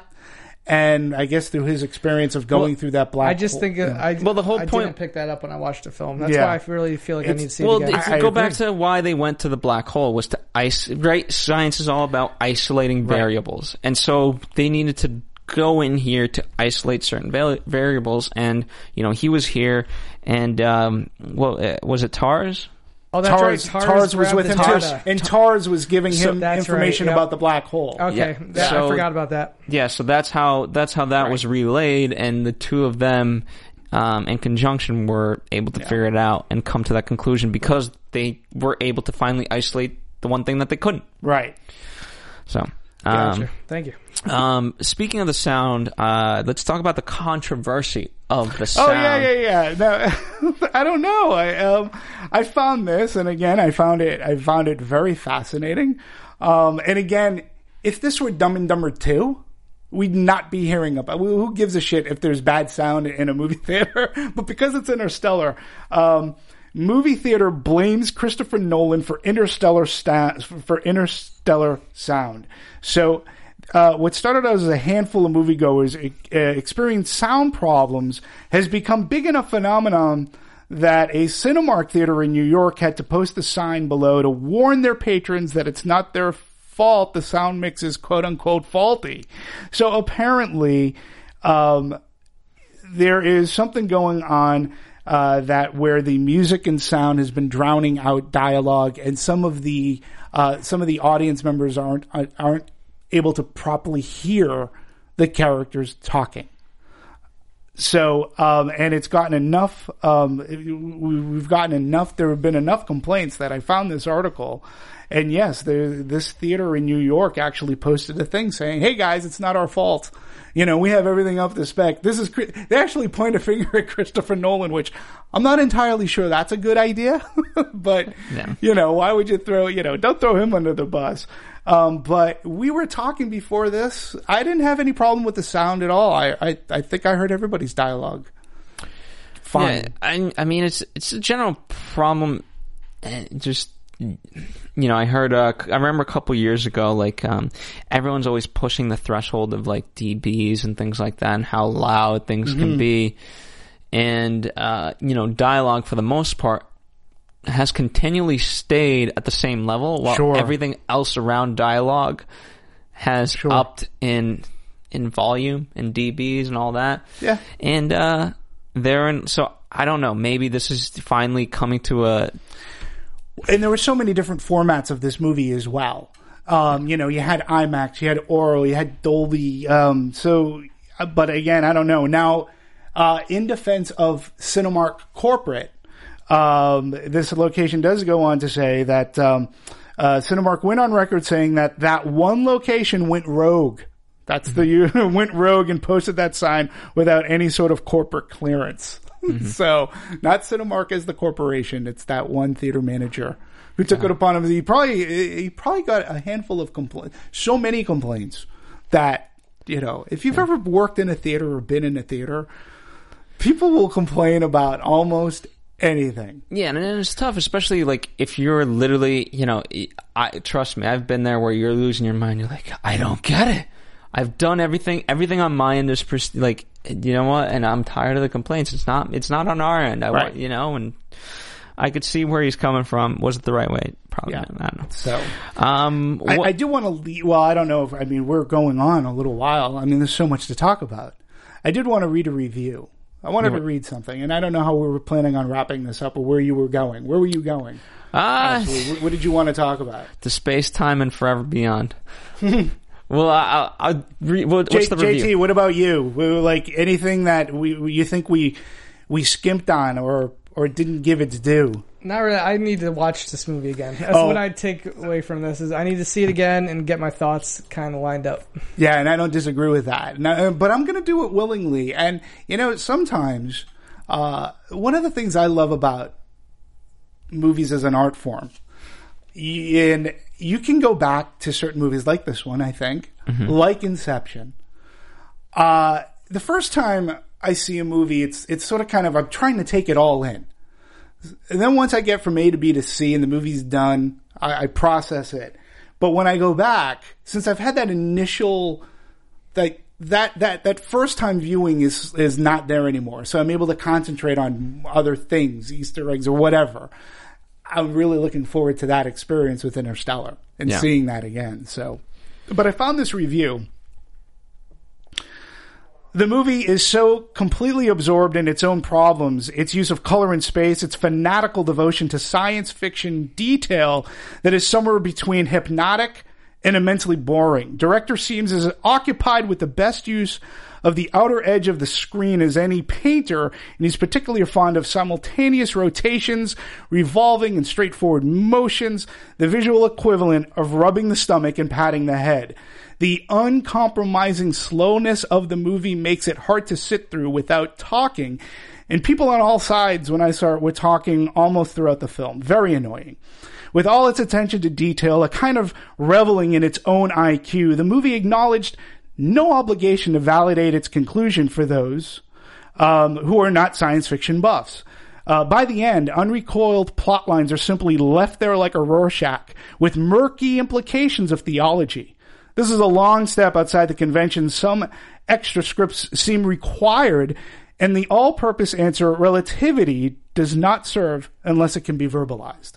And I guess through his experience of going well, through that black I just hole. think, Yeah. I, well, the whole I point, didn't pick that up when I watched the film. That's Yeah. why I really feel like It's, I need to see well, it again. if I- you go I back agree. to why they went to the black hole was to ice, right? Science is all about isolating Right. variables. And so they needed to go in here to isolate certain val- variables. And, you know, he was here and, um, well, uh, was it TARS? Oh, that's Tars, right. Tars, was grabbed with the him data. too, and Tars was giving So him that's information right, yep. about the black hole. Okay, Yeah. that, So- I forgot about that. Yeah, so that's how, that's how that Right. was relayed. And the two of them, um, in conjunction were able to Yeah. figure it out and come to that conclusion because they were able to finally isolate the one thing that they couldn't. Right. So, Gotcha. um, Thank you. Um, speaking of the sound, uh, let's talk about the controversy of the sound. Oh yeah, yeah, yeah. No, I don't know. I um, I found this, and again, I found it. I found it very fascinating. Um, and again, if this were Dumb and Dumber two, we'd not be hearing about. Who gives a shit if there's bad sound in a movie theater? But because it's Interstellar, um, movie theater blames Christopher Nolan for interstellar sta- for interstellar sound. So. Uh, what started out as a handful of moviegoers uh, experienced sound problems has become big enough phenomenon that a Cinemark theater in New York had to post a sign below to warn their patrons that it's not their fault the sound mix is quote unquote faulty. So apparently, um, there is something going on uh, that where the music and sound has been drowning out dialogue, and some of the uh, some of the audience members aren't aren't able to properly hear the characters talking. So, um, and it's gotten enough, um, we, we've gotten enough, there have been enough complaints that I found this article. And yes, there, this theater in New York actually posted a thing saying, hey guys, it's not our fault. You know, we have everything up to spec. This is, they actually point a finger at Christopher Nolan, which I'm not entirely sure that's a good idea. But, Yeah. you know, why would you throw, you know, don't throw him under the bus. Um, but we were talking before this. I didn't have any problem with the sound at all. I, I, I think I heard everybody's dialogue. Fine. Yeah, I, I mean, it's it's a general problem. eh, Just, you know, I heard, uh, I remember a couple years ago, like, um, everyone's always pushing the threshold of, like, D Bs and things like that and how loud things Mm-hmm. can be. And, uh, you know, dialogue, for the most part, has continually stayed at the same level while Sure. everything else around dialogue has Sure. upped in in volume and D Bs and all that. Yeah. And uh they're in, so I don't know, maybe this is finally coming to a And there were so many different formats of this movie as well. Um, you know, you had IMAX, you had Aural, you had Dolby. Um, so, but again, I don't know. Now, uh, in defense of Cinemark corporate, um, this location does go on to say that, um, uh, Cinemark went on record saying that that one location went rogue. That's the, went rogue and posted that sign without any sort of corporate clearance. Mm-hmm. So, not Cinemark as the corporation. It's that one theater manager who took yeah. it upon him. He probably, he probably got a handful of complaints, so many complaints that, you know, if you've yeah. ever worked in a theater or been in a theater, people will complain about almost anything. Yeah, and it's tough, especially like if you're literally, you know, I trust me, I've been there where you're losing your mind. You're like, I don't get it. I've done everything. Everything on my end is pers- like, you know what? And I'm tired of the complaints. It's not. It's not on our end. I Right. want, you know, and I could see where he's coming from. Was it the right way? Probably. Yeah. Not. I don't know. So, Um, I, wha- I do want to leave. Well, I don't know if, I mean, we're going on a little while. I mean, there's so much to talk about. I did want to read a review. I wanted Yeah. to read something, and I don't know how we were planning on wrapping this up or where you were going. Where were you going? Ah, Actually, what, what did you want to talk about? the space, time, and forever beyond. Well, I, I'll, I'll re- what, what's J- the review? J T, what about you? We- Like anything that we we- you think we we skimped on or or didn't give its due? Not really. I need to watch this movie again. That's Oh. what I take away from this. Is I need to see it again and get my thoughts kind of lined up. Yeah, and I don't disagree with that. Now, but I'm going to do it willingly. And you know, sometimes uh, one of the things I love about movies as an art form, y- and you can go back to certain movies like this one, I think, like Inception. Uh, the first time I see a movie, it's it's sort of kind of I'm trying to take it all in. And then once I get from A to B to C and the movie's done, I, I process it. But when I go back, since I've had that initial, like that that that first time viewing is is not there anymore, so I'm able to concentrate on other things, Easter eggs or whatever. I'm really looking forward to that experience with Interstellar and Yeah. seeing that again. So, but I found this review. The movie is so completely absorbed in its own problems, its use of color and space, its fanatical devotion to science fiction detail that is somewhere between hypnotic and immensely boring. Director seems as occupied with the best use of the outer edge of the screen as any painter, and he's particularly fond of simultaneous rotations, revolving and straightforward motions, the visual equivalent of rubbing the stomach and patting the head. The uncompromising slowness of the movie makes it hard to sit through without talking, and people on all sides, when I saw it, were talking almost throughout the film. Very annoying. With all its attention to detail, a kind of reveling in its own I Q, the movie acknowledged no obligation to validate its conclusion for those um, who are not science fiction buffs. Uh, by the end, unrecoiled plot lines are simply left there like a Rorschach, with murky implications of theology. This is a long step outside the convention. Some extra scripts seem required, and the all-purpose answer, relativity, does not serve unless it can be verbalized.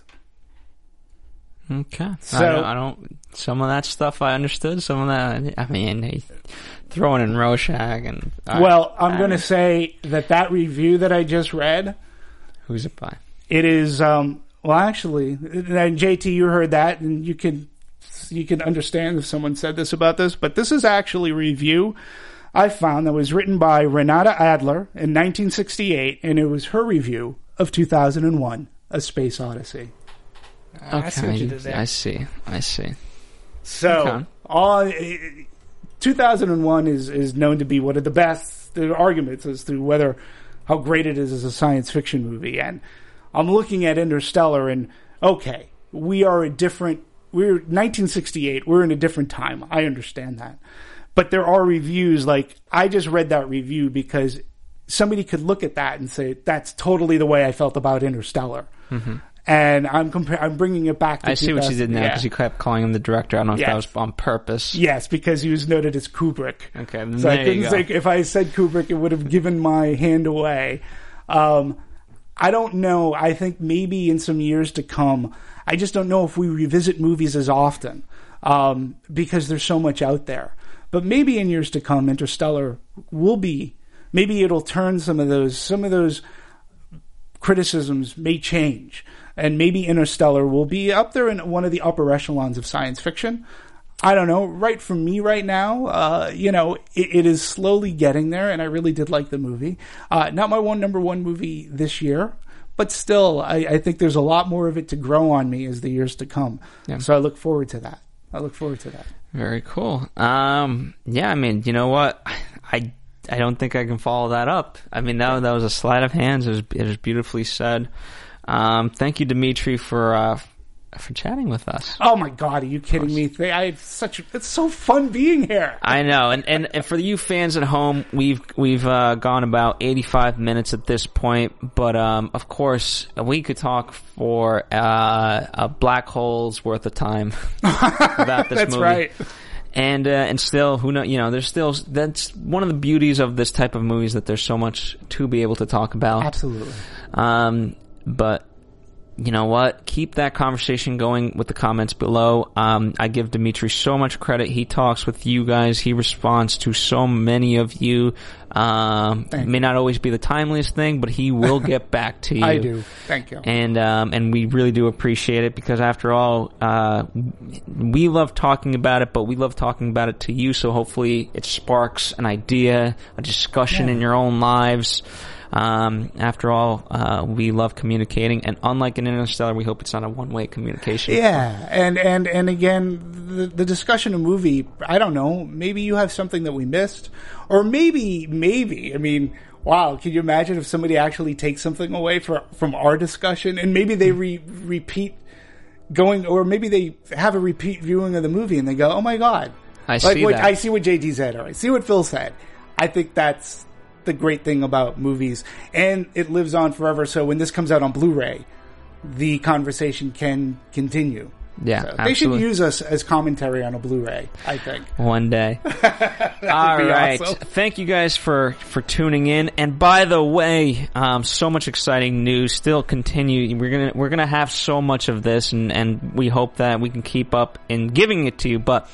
Okay. So- I don't, I don't. Some of that stuff I understood. Some of that, I mean, he, throwing in Rorschach and. all Well, right. I'm going to say that that review that I just read, Who's it by? it is, um, well, actually, and J T, you heard that, and you can, you can understand if someone said this about this, but this is actually a review I found that was written by Renata Adler in nineteen sixty-eight, and it was her review of two thousand one, A Space Odyssey. I see what you did there. I see. I see. So, Okay. all, two thousand one is, is known to be one of the best there are arguments as to whether how great it is as a science fiction movie. And I'm looking at Interstellar and, okay, we are a different, we're nineteen sixty-eight, we're in a different time. I understand that. But there are reviews, like, I just read that review because somebody could look at that and say, that's totally the way I felt about Interstellar. Mm-hmm. And I'm compar- I'm bringing it back to I see what you did now yeah. because you kept calling him the director. I don't know if Yeah. that was on purpose. Yes, because he was noted as Kubrick. Okay, So there I you couldn't go. say, if I said Kubrick, it would have given my hand away. Um, I don't know. I think maybe in some years to come, I just don't know if we revisit movies as often um, because there's so much out there. But maybe in years to come, Interstellar will be. Maybe it'll turn some of those. Some of those criticisms may change. And maybe Interstellar will be up there in one of the upper echelons of science fiction. I don't know. Right from me right now, uh, you know, it, it is slowly getting there, and I really did like the movie. Uh, not my one number one movie this year, but still, I, I think there's a lot more of it to grow on me as the years to come. Yeah. So I look forward to that. I look forward to that. Very cool. Um, yeah, I mean, you know what? I I don't think I can follow that up. I mean, that that was a sleight of hands. It was it was beautifully said. Um, thank you, Dimitri, for uh, for chatting with us. Oh my God, are you kidding me? They, I have such. It's so fun being here. I know, and, and, and for you fans at home, we've we've uh, gone about eighty-five minutes at this point, but um, of course we could talk for uh, a black hole's worth of time about this That's movie. right. And uh, and still, who know? You know, there's still that's one of the beauties of this type of movies, that there's so much to be able to talk about. Absolutely. Um, but you know what? Keep that conversation going with the comments below. Um, I give Dimitri so much credit. He talks with you guys. He responds to so many of you. Um, it may not always be the timeliest thing, but he will get back to you. I do. Thank you. And um, and we really do appreciate it, because after all, uh, we love talking about it, but we love talking about it to you. So hopefully it sparks an idea, a discussion Yeah. in your own lives. Um, after all, uh, we love communicating, and unlike in Interstellar, we hope it's not a one-way communication. Yeah, and and and again, the, the discussion of movie. I don't know. Maybe you have something that we missed, or maybe, maybe. I mean, wow. Can you imagine if somebody actually takes something away for, from our discussion, and maybe they re- repeat going, or maybe they have a repeat viewing of the movie, and they go, "Oh my god, I like see what, that. I see what J D said, or I see what Phil said." I think that's the great thing about movies, and it lives on forever. So when this comes out on Blu-ray, the conversation can continue. Yeah, So absolutely. they should use us as commentary on a Blu-ray, I think. One day. All be right. awesome. Thank you guys for, for tuning in. And by the way, um, so much exciting news still continue. We're gonna we're gonna have so much of this, and, and we hope that we can keep up in giving it to you. But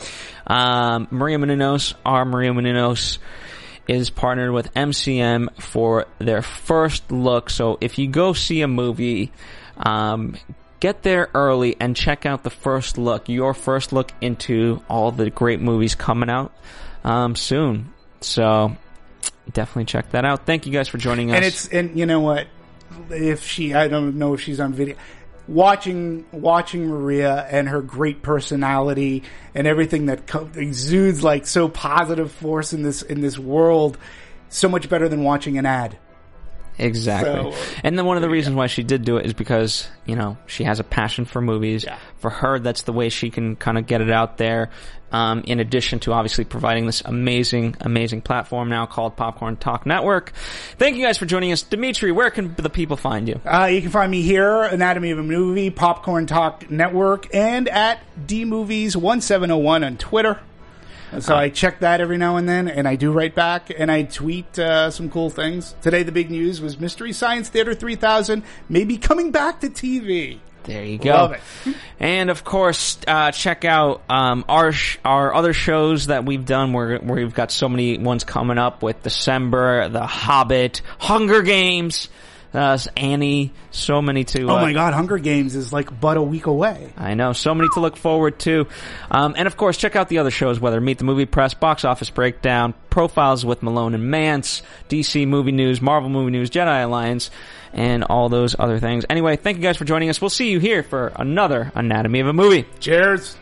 um, Maria Menounos, our Maria Menounos, is partnered with M C M for their first look. So if you go see a movie, um, get there early and check out the first look, your first look into all the great movies coming out um, soon. So definitely check that out. Thank you guys for joining us. And it's and you know what? If she, I don't know if she's on video. Watching watching Maria and her great personality and everything that co- exudes like so positive force in this in this world, so much better than watching an ad. Exactly. So, and then one of the reasons why she did do it is because, you know, she has a passion for movies. Yeah. For her, that's the way she can kind of get it out there. Um, in addition to obviously providing this amazing, amazing platform now called Popcorn Talk Network. Thank you guys for joining us. Dimitri, where can the people find you? Uh, you can find me here, Anatomy of a Movie, Popcorn Talk Network, and at D Movies one seven oh one on Twitter. So I check that every now and then, and I do write back, and I tweet uh, some cool things. Today the big news was Mystery Science Theater three thousand maybe coming back to T V. There you go. Love it. And of course, uh, check out um, our sh- our other shows that we've done. Where where we've got so many ones coming up with December, The Hobbit, Hunger Games, uh, Annie. So many to. Oh uh, my God, Hunger Games is like but a week away. I know, so many to look forward to. Um, and of course, check out the other shows, whether Meet the Movie Press, Box Office Breakdown, Profiles with Malone and Mance, D C Movie News, Marvel Movie News, Jedi Alliance, and all those other things. Anyway, thank you guys for joining us. We'll see you here for another Anatomy of a Movie. Cheers.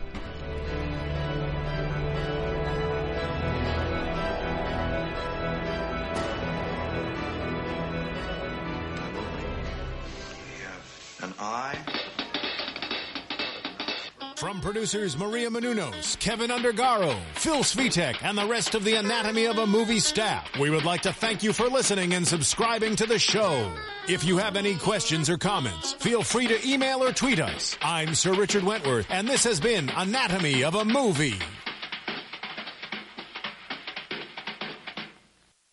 An eye. From producers Maria Menounos, Kevin Undergaro, Phil Svitek, and the rest of the Anatomy of a Movie staff, we would like to thank you for listening and subscribing to the show. If you have any questions or comments, feel free to email or tweet us. I'm Sir Richard Wentworth, and this has been Anatomy of a Movie.